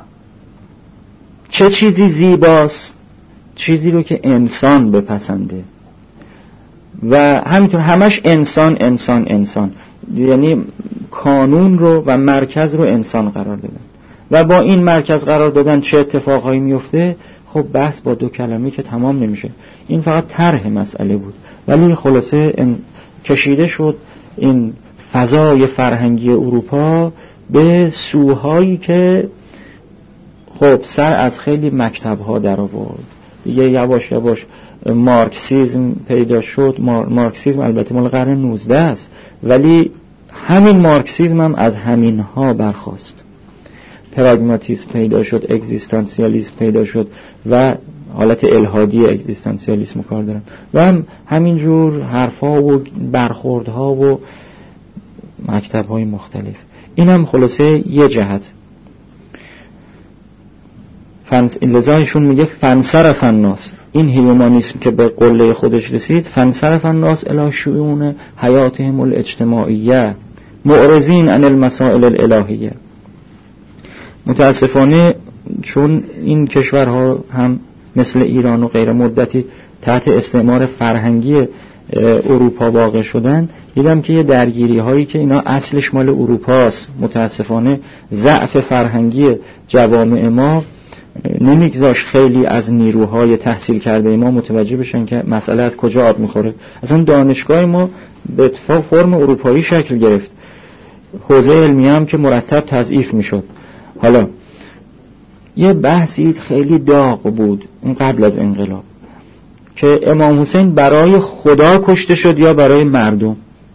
چه چیزی زیباست؟ چیزی رو که انسان بپسنده. و همینطور همش انسان انسان انسان، یعنی کانون رو و مرکز رو انسان قرار دادن. و با این مرکز قرار دادن چه اتفاقهایی میفته؟ خب بحث با دو کلمه که تمام نمیشه. این فقط طرح مسئله بود، ولی خلاصه کشیده شد این فضای فرهنگی اروپا به سوهایی که خب سر از خیلی مکتب‌ها در آورد. دیگه یواش یواش مارکسیسم پیدا شد. مارکسیسم البته مال قرن نوزده است، ولی همین مارکسیسم هم از همین ها برخاست. پراگماتیسم پیدا شد، اگزیستانسیالیسم پیدا شد و حالت الهادی اگزیستانسیالیسم کار دارن و هم همینجور حرفا و برخوردها و مکتب‌های مختلف. این هم خلاصه یه جهت. فنس لذایشون میگه فنصرف الناس، این هیومانیسم که به قله خودش رسید، فنصرف الناس الی شؤون حیاتهم الاجتماعیه معرضین عن المسائل الالهیه. متاسفانه چون این کشورها هم مثل ایران و غیره مدتی تحت استعمار فرهنگی اروپا واقع شدن، دیدم که یه درگیری هایی که اینا اصلش مال اروپاست، متاسفانه ضعف فرهنگی جوامع ما نمیگذاش خیلی از نیروهای تحصیل کرده ما متوجه بشن که مسئله از کجا آب میخوره. اصلا دانشگاه ما به فرم اروپایی شکل گرفت، حوزه علمی هم که مرتب تضعیف میشد. حالا یه بحثی خیلی داغ بود این قبل از انقلاب که امام حسین برای خدا کشته شد یا برای مردم،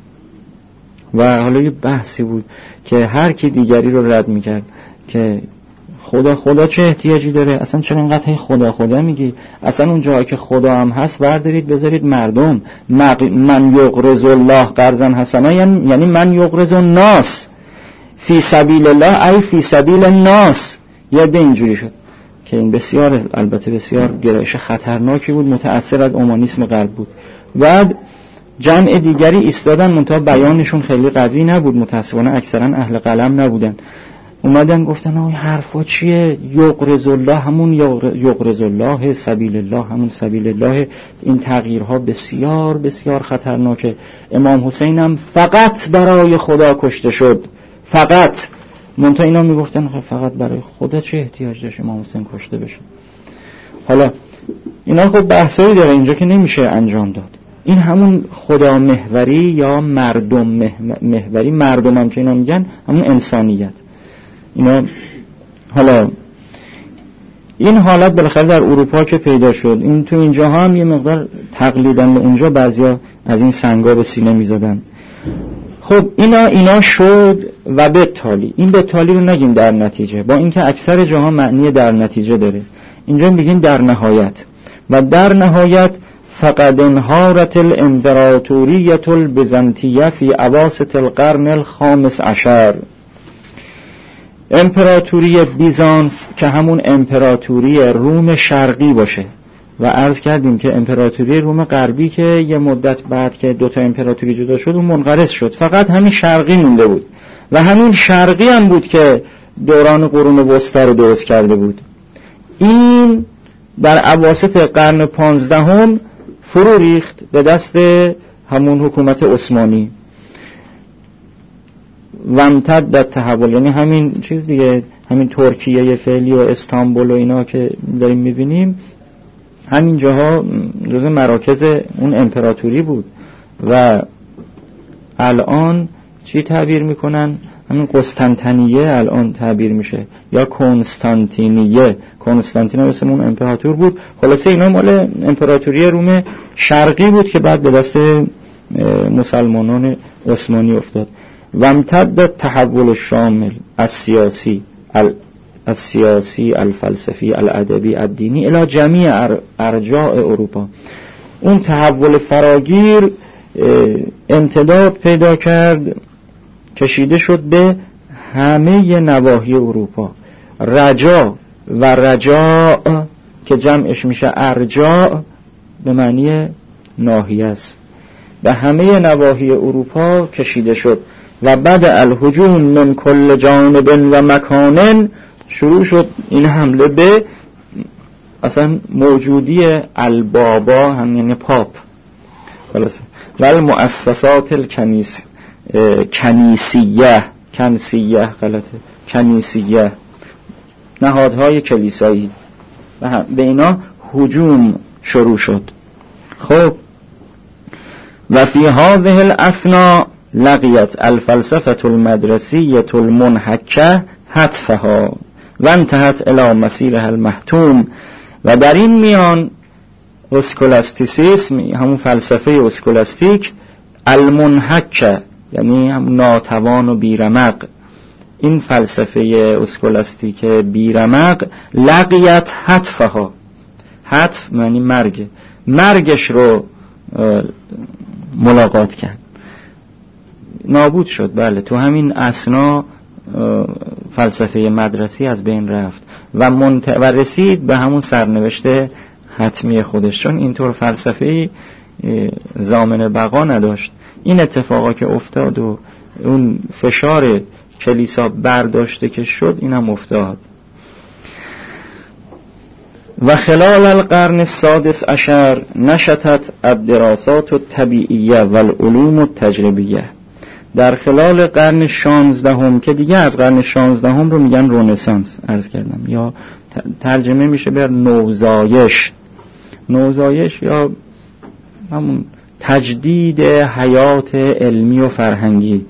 و حالا یه بحثی بود که هر کی دیگری رو رد میکرد که خدا خدا چه احتیاجی داره، اصلا چرا اینقدر خدا خدا میگی، اصلا اون جایی که خدا هم هست بردارید بذارید مردم. من یقرض الله قرضا حسنا یعنی من یقرض الناس فی سبیل الله ای فی سبیل الناس. یاد اینجوری شد که این بسیار البته بسیار گرایش خطرناکی بود، متأثر از اومانیسم غرب بود. بعد جمع دیگری ایستادن منتها بیانشون خیلی قوی نبود، متأسفانه اکثرا اهل قلم نبودن، اومدن گفتن آه حرفا چیه، یقرض الله همون یقرض الله، سبیل الله همون سبیل الله. این تغییرها بسیار بسیار خطرناکه. امام حسین هم فقط برای خدا کشته شد، فقط. منتها اینا میگفتن فقط برای خدا چه احتیاج داشت امام حسین کشته بشه. حالا اینا خب بحثایی داره اینجا که نمیشه انجام داد. این همون خدا محوری یا مردم محوری، مردم هم که اینا میگن همون انسانیت اینا. حالا این حالت بالاخره در اروپا که پیدا شد، این تو اینجا هم یه مقدار تقلیدن، اونجا بعضیا از این سنگا به سینه میزدن. خب اینا اینا شد و به تالی، این به تالی رو نگیم در نتیجه، با اینکه اکثر جاها معنی در نتیجه داره، اینجا میگیم در نهایت. و در نهایت فقد انهارت الامپراتوریت البیزنطیه فی اواسط القرن الخامس عشر. امپراتوری بیزانس که همون امپراتوری روم شرقی باشه، و عرض کردیم که امپراتوری روم غربی که یه مدت بعد که دوتا امپراتوری جدا شد اون منقرض شد، فقط همین شرقی مونده بود و همین شرقی هم بود که دوران قرون وسطا رو درست کرده بود. این در اواسط قرن پانزدهم فرو ریخت به دست همون حکومت عثمانی و امتد تحول، یعنی همین چیز دیگه، همین ترکیه فعلی و استانبول و اینا که داریم میبینیم، همین جاها جزء مراکز اون امپراتوری بود و الان چی تعبیر میکنن؟ همین قسطنطنیه الان تعبیر میشه یا کنستانتینیه. کنستانتینیه اسم اون امپراتور بود. خلاصه اینا مال امپراتوری روم شرقی بود که بعد به دست مسلمانان عثمانی افتاد. و امتد تحول شامل السیاسی السیاسی الفلسفی الادبی الدینی الی جمیع ارجاء اروپا. اون تحول فراگیر امتداد پیدا کرد، کشیده شد به همه نواحی اروپا. رجا و رجاء که جمعش میشه ارجاء به معنی ناحیه است، به همه نواحی اروپا کشیده شد. و بعد الهجوم من کل جانب و مکان، شروع شد این حمله به اصلا موجودی البابا، هم یعنی پاپ، خلاص و المؤسسات الکنیس کنیسیه کنیسیه غلطه کنیسیه نهادهای کلیسایی و به اینا هجوم شروع شد. خب و فی هذه الاثناء لقیت الفلسفه المدرسیه المنحکه هتفها و انتهت الی مسیرها المحتوم. و در این میان اسکولاستیسیسم، همون فلسفه اسکولاستیک، المنحکه یعنی هم ناتوان و بیرمق، این فلسفه اسکولاستیک بیرمق لقیت هتفها، هتف معنی مرگ، مرگش رو ملاقات کرد، نابود شد. بله تو همین اثنا فلسفه مدرسی از بین رفت و, منت... و رسید به همون سرنوشت حتمی خودش، چون اینطور فلسفه ضامن بقا نداشت. این اتفاقا که افتاد و اون فشار کلیسا برداشته که شد، اینم افتاد. و خلال القرن السادس عشر نشطت الدراسات الطبیعیه و العلوم التجربیه. در خلال قرن شانزدهم که دیگه از قرن شانزدهم رو میگن رنسانس عرض کردم، یا ترجمه میشه بر نوزایش، نوزایش یا همون تجدید حیات علمی و فرهنگی.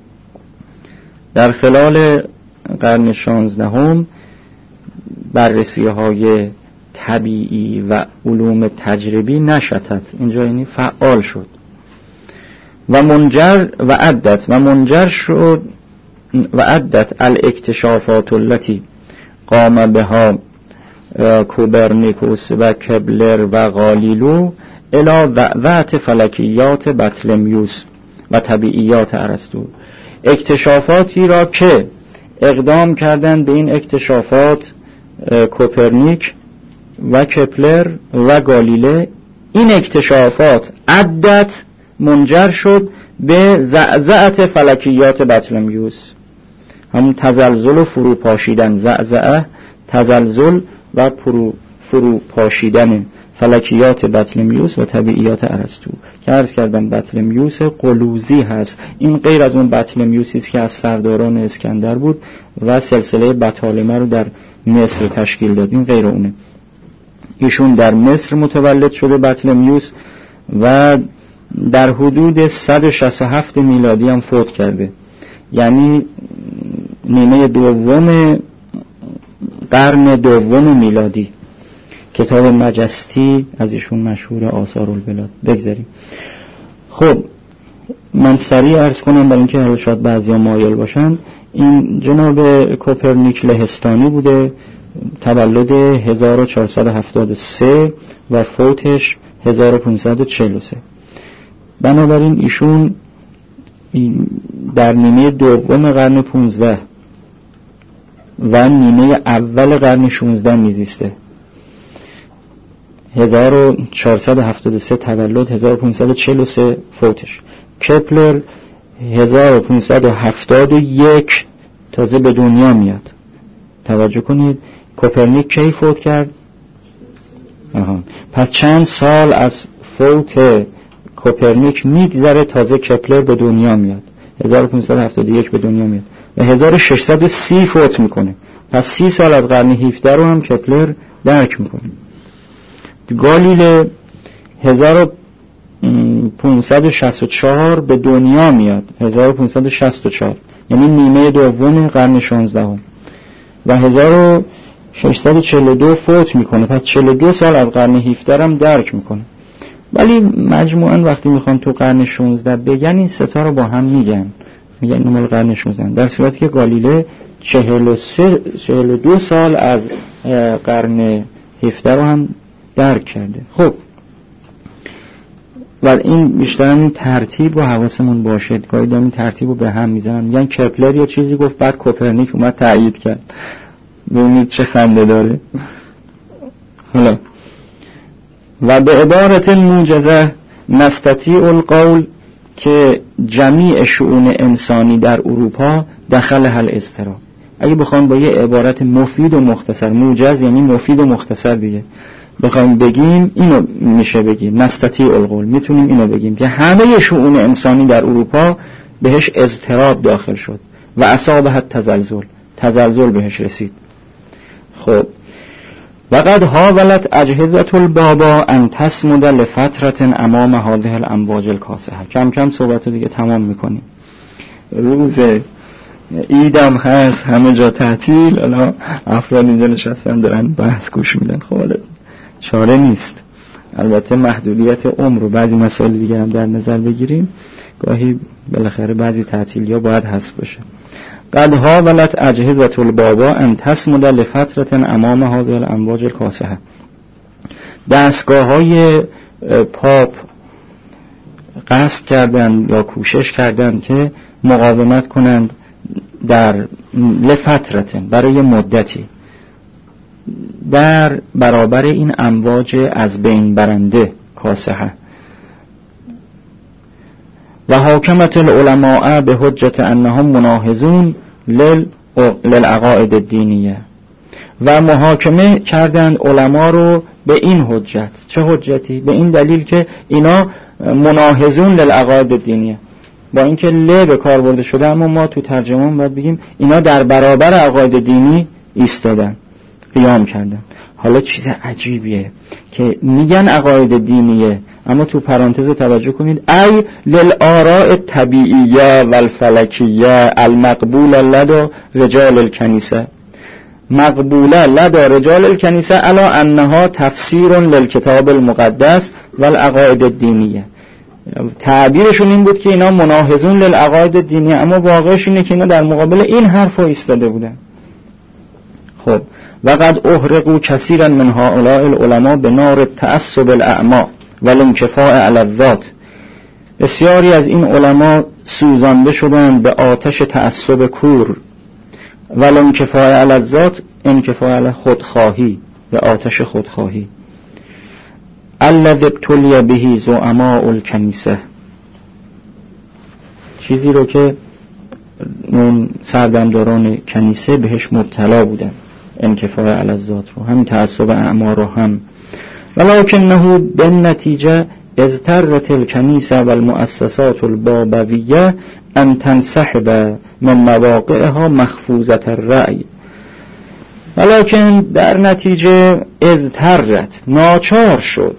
در خلال قرن شانزدهم بررسی های طبیعی و علوم تجربی نشطت، اینجا یعنی فعال شد و منجر و عدت و منجر شد و عدت الاکتشافات التي قام بها کوپرنیکوس و کپلر و غالیلو الی وعوة فلکیات بطلمیوس و طبیعیات ارسطو. اکتشافاتی را که اقدام کردند به این اکتشافات کوپرنیک و کپلر و گالیله، این اکتشافات عدت منجر شد به زعزعه فلکیات بطلمیوس، همون تزلزل و فروپاشیدن، زعزعه تزلزل و فروپاشیدن فلکیات بطلمیوس و طبیعیات ارسطو که عرض کردم بطلمیوس قلوزی هست. این غیر از اون بطلمیوسی است که از سرداران اسکندر بود و سلسله بطالمه رو در مصر تشکیل داد، این غیر اونه. ایشون در مصر متولد شده بطلمیوس و در حدود صد و شصت و هفت میلادی هم فوت کرده، یعنی نیمه دوم قرن دوم میلادی. کتاب مجستی از ایشون مشهور، آثار البلاد. بگذاریم. خب من سریع عرض کنم برای اینکه حالا شاید بعضیا مایل باشن. این جناب کوپرنیک لهستانی بوده، تولد هزار و چهارصد و هفتاد و سه و فوتش هزار و پانصد و چهل و سه. بنابراین ایشون در نیمه دوم قرن پانزده و نیمه اول قرن شانزده میزیسته. هزار و چهارصد و هفتاد و سه تولد، هزار و پانصد و چهل و سه فوتش. کپلر هزار و پانصد و هفتاد و یک تازه به دنیا میاد. توجه کنید کوپرنیک کی فوت کرد؟ آها. پس چند سال از فوت کوپرنیک میگذره تازه کپلر به دنیا میاد. هزار و پانصد و هفتاد و یک به دنیا میاد و هزار و ششصد و سی فوت میکنه. پس سی سال از قرن هفدهم رو هم کپلر درک میکنه. گالیله هزار و پانصد و شصت و چهار به دنیا میاد، هزار و پانصد و شصت و چهار یعنی نیمه دوم قرن شانزدهم و هزار و ششصد و چهل و دو فوت میکنه. پس چهل و دو سال از قرن هفدهم هم درک میکنه. ولی مجموعاً وقتی میخوان تو قرن شانزدهم بگن این ستا رو با هم میگن، میگن این مال قرن شانزدهم، در صورتی که گالیله چهل و سه چهل و دو سال از قرن هفدهم رو هم درک کرده. خب و این بیشتر این ترتیب و حواسمون باشه، گاهی دارن این ترتیب رو به هم میزنن، میگن کپلر یه چیزی گفت بعد کوپرنیک اومد تایید کرد. ببینید چه خنده داره. حالا و به عبارت موجزه نستطیع القول که جمیع شؤون انسانی در اروپا دخل حل اضطراب. اگه بخوام با یه عبارت مفید و مختصر، موجز یعنی مفید و مختصر دیگه، بخوایم بگیم اینو میشه بگیم نستطیع القول، میتونیم اینو بگیم که همه شؤون انسانی در اروپا بهش اضطراب داخل شد و اصابه تزلزل، تزلزل بهش رسید. خب وقد حاولت اجهزه البابا ان تصمد لفتره امام هذه الامواج الکاسحه. کم کم صحبتو دیگه تمام میکنیم. روز ایدم هست، همه جا تعطیل، الان افراد اینجا نشستن دارن بحث گوش میدن. خب چاره نیست. البته محدودیت عمر و بعضی مسائل دیگه هم در نظر بگیریم، گاهی بالاخره بعضی تعطیلیا باید حذف بشه. قد حاولت اجهزه البابا ان تصمد لفتره امام هذه الامواج الکاسحه. دستگاه های پاپ قصد کردند یا کوشش کردند که مقاومت کنند در لفترتن، برای مدتی، در برابر این امواج از بین برنده کاسحه. و حاکمت العلماء به حجت انهم مناهضون للعقائد الدینیه. و محاکمه کردند علما رو به این حجت. چه حجتی؟ به این دلیل که اینا مناهضون للعقائد الدینیه، با اینکه ل به کار برده شده اما ما تو ترجمه باید بگیم اینا در برابر عقاید دینی ایستادن، قیام کردن. حالا چیز عجیبیه که میگن عقاید دینیه اما تو پرانتز توجه کنید ای للآراء الطبیعیه والفلکیه المقبوله لدى رجال الکنیسه، مقبوله لدى رجال الکنیسه علی انها تفسیر للکتاب المقدس والعقاید الدینیه. تعبیرشون این بود که اینا مناهضون للعقاید الدینیه، اما واقعش اینه که اینا در مقابل این حرفا ایستاده بودن. خب وقد احرقوا كثيرا من هؤلاء العلماء بنار التعصب الاعمى والانکفاء علی الذات. بسیاری از این علما سوزانده شدند به آتش تعصب کور، والانکفاء علی الذات، انکفاء علی خودخواهی، به آتش خودخواهی. الذی ابتلی به زعماء الکنیسه، چیزی رو که اون سردمداران کنیسه بهش مبتلا بودن، انکفاء علی الذات رو، همین تعصب اعما رو هم. ولکنه بالنتیجه اضطرت الکنیسه والمؤسسات البابویه ان تنسحب من مواقعها مخفوضه الرأی. ولکن در نتیجه اضطرت، ناچار شد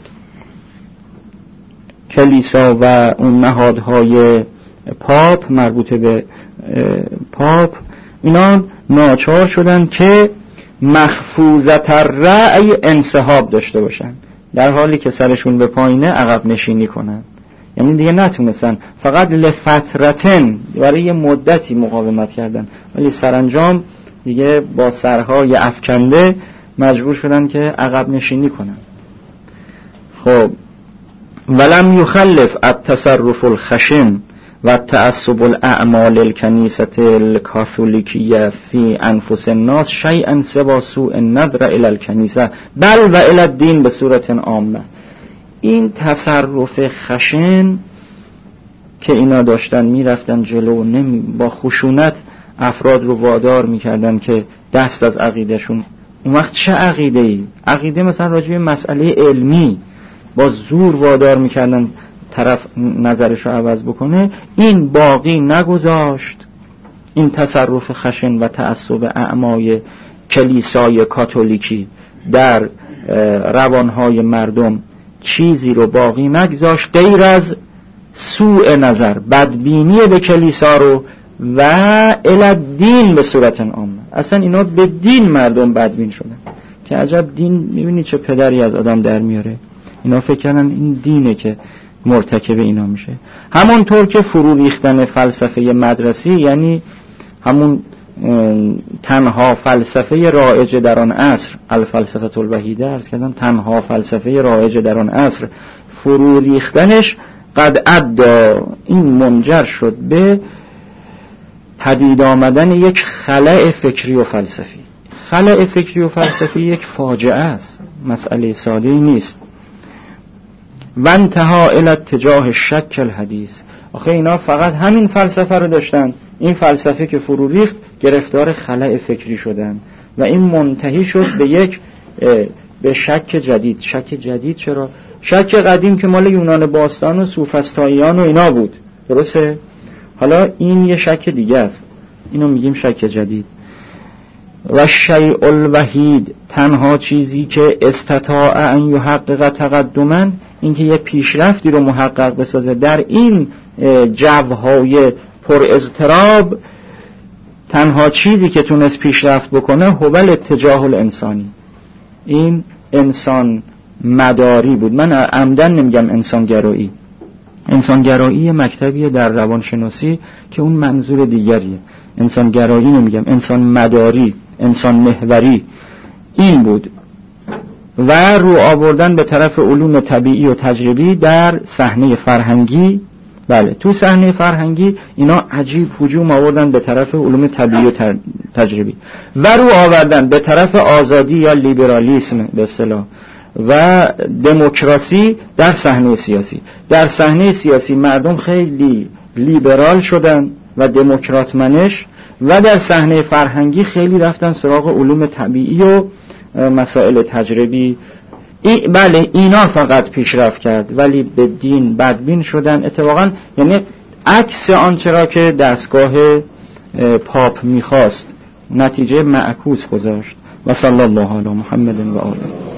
کلیسا و اون نهادهای پاپ مربوط به پاپ، اینا ناچار شدن که مخفوضت الرأی انسحاب داشته باشن، در حالی که سرشون به پایینه عقب نشینی کنن. یعنی دیگه نتونستن، فقط لفترتن، برای مدتی مقاومت کردن، ولی سرانجام دیگه با سرهای افکنده مجبور شدن که عقب نشینی کنن. خب ولم یخلف التصرف الخشن و تعصب الاعمال الکنیسه الکاتولیکیه فی انفس الناس شیئا سوا سوء النظر الی الکنیسه بل و الی الدین به صورت عامه. این تصرف خشن که اینا داشتن میرفتن جلو، نمی با خشونت افراد رو وادار میکردن که دست از عقیدهشون. اون وقت چه عقیده ای؟ عقیده مثلا راجع به مسئله علمی با زور وادار میکردن طرف نظرش رو عوض بکنه. این باقی نگذاشت این تصرف خشن و تعصب اعمای کلیسای کاتولیکی در روانهای مردم چیزی رو باقی نگذاشت غیر از سوء نظر، بدبینی به کلیسا رو و الدین به صورت عامه. اصلا اینا به دین مردم بدبین شدن که عجب دین، میبینی چه پدری از آدم در میاره. اینا فکر کردن این دینه که مرتکب اینا میشه. همونطور که فرو ریختن فلسفه مدرسی، یعنی همون تنها فلسفه رایج در آن عصر، الفلسفه الوحیده عرض کردم، تنها فلسفه رایج در آن عصر فرو ریختنش قد ادعا، این منجر شد به پدید آمدن یک خلأ فکری و فلسفی. خلأ فکری و فلسفی یک فاجعه است، مسئله ساده ای نیست. و انتها الی اتجاه شک الحدیث. آخه اینا فقط همین فلسفه رو داشتن، این فلسفه که فرو ریخت گرفتار خلأ فکری شدن و این منتهی شد به یک به شک جدید. شک جدید چرا؟ شک قدیم که مال یونان باستان و سوفسطائیان و اینا بود، درسته؟ حالا این یه شک دیگه است، اینو میگیم شک جدید. و شیء الوحید، تنها چیزی که استطاع ان یحقق تقدما، این که یه پیشرفتی رو محقق بسازه در این جوهای پر اضطراب، تنها چیزی که تونست پیشرفت بکنه هو الاتجاه الانسانی، این انسان مداری بود. من عمدن نمیگم انسان گرایی. انسان گرایی مکتبیه در روانشناسی که اون منظور دیگریه. انسان گرایی نمیگم، انسان مداری، انسان محوری این بود. و رو آوردن به طرف علوم طبیعی و تجربی در صحنه فرهنگی. بله، تو صحنه فرهنگی اینا عجیب هجوم آوردن به طرف علوم طبیعی و تجربی و رو آوردن به طرف آزادی یا لیبرالیسم به اصطلاح و دموکراسی در صحنه سیاسی. در صحنه سیاسی مردم خیلی لیبرال شدن و دموکرات منش، و در صحنه فرهنگی خیلی رفتن سراغ علوم طبیعی و مسائل تجربی. ای بله اینا فقط پیشرفت کرد، ولی به دین بدبین شدن. اتفاقا یعنی عکس آنچه را که دستگاه پاپ میخواست، نتیجه معکوس گذاشت. و صلی الله علی محمد و آله.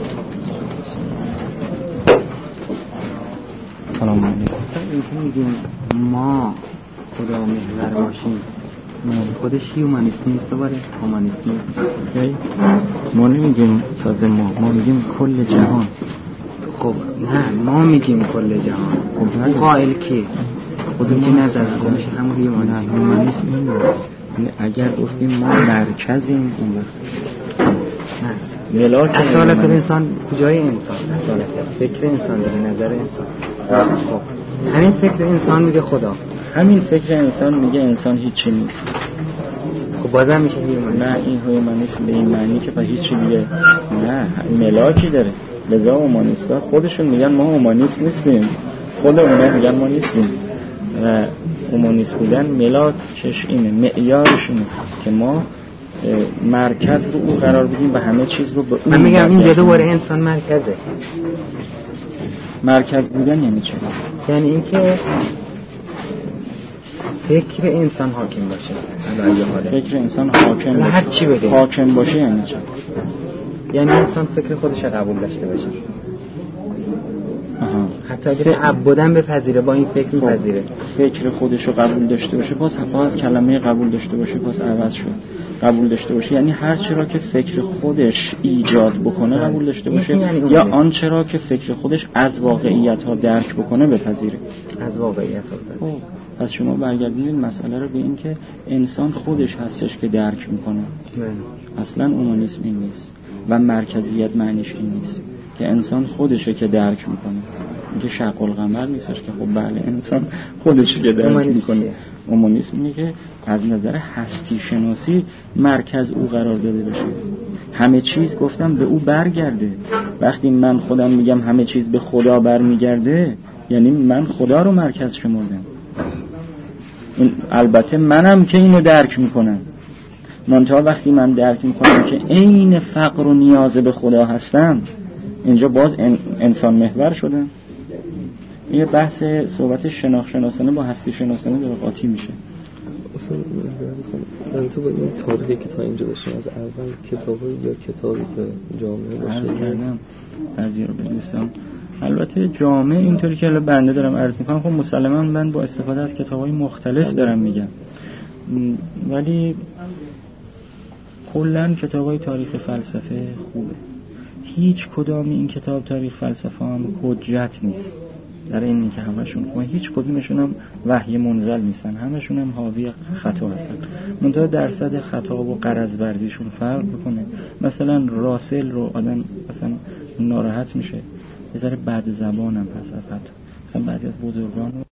سلام علیکم. اینکه میگیم ما خدا محور باشیم، خودش هیومانیسم نیست، دوباره هومانیسم نیست. ما نمیگیم تازه ما ما میگیم کل جهان. خب نه، ما میگیم کل جهان. خب اون قائل که خودمون که نظر خودش همون هیومانیسم. هیومانیسم این است. اگر گفتیم ما مرکزیم اون وقت نه ملاک اصالت انسان کجای انسان؟ اصالت فکر انسان دیگه، نظر انسان. خب همین فکر انسان میگه خدا، همین فکر انسان میگه انسان هیچی نیست. خب بازم میشه هیومانیسم. نه، این هیومانیسم به این معنی که پس هیچی دیگه نه، ملاکی داره. لذا هومانیستا خودشون میگن ما هومانیست نیستیم، خود اونا میگن ما نیستیم. و هومانیست بودن ملاکش اینه، معیارش اینه که ما مرکز رو او قرار بدیم و همه چیز رو به اون. من میگم این دوباره انسان مرکزه. مرکز بودن یعنی چه؟ یعنی اینکه فکر انسان حاکم باشه. فکر انسان حاکم باشه. هر چی بگه حاکم باشه یعنی چه؟ یعنی انسان فکر خودش رو قبول داشته باشه. آها. حتی اگه تعبداً بپذیره، با این فکر میپذیره. فکر خودش رو قبول داشته باشه، باز باز کلمه قبول داشته باشه باز عوض شد. قبول داشته باشه یعنی هر چی را که فکر خودش ایجاد بکنه قبول داشته باشه، یعنی یا آنچه را که فکر خودش از واقعیت ها درک بکنه بپذیره. از واقعیت ها بپذیره. پس شما برگردید مسئله رو به این که انسان خودش هستش که درک میکنه. اصلا هومانیسم این نیست و مرکزیت معنیش این نیست که انسان خودشه که درک میکنه. میگه شق القمر نیستش که خب بله انسان خودش رو درک میکنه. اومانیسم میگه که از نظر هستی شناسی مرکز او قرار داده بشه، همه چیز گفتم به او برگرده. وقتی من خودم میگم همه چیز به خدا برمیگرده یعنی من خدا رو مرکز شمردم. این البته منم که اینو درک میکنم، منتها وقتی من درک میکنم که عین فقر و نیاز به خدا هستم، اینجا باز انسان محور شدم. یه بحث صحبت شناخت شناسانه با هستی شناسانه داره قاطی میشه. اصلا تو با این تاریخی که تا اینجا داشتیم از اول کتابی یا کتابی که جامعه باشه عرض کردم بعضی رو بدونستم. البته جامعه اینطوری که الان بنده دارم عرض میکنم خب مسلماً من با استفاده از کتاب‌های مختلف دارم میگم، ولی کلاً کتاب‌های تاریخ فلسفه خوبه. هیچ کدام این کتاب تاریخ فلسفه هم حجت نیست در این که همشون خوبه، هیچ کدومشون هم وحی منزل نیستن، همشون هم حاوی خطا هستن. منتها درصد خطا و غرض ورزیشون فرق میکنه. مثلا راسل رو آدم مثلا ناراحت میشه، یه ذره بد زبانم هست از حتی مثلا بعضی از بزرگان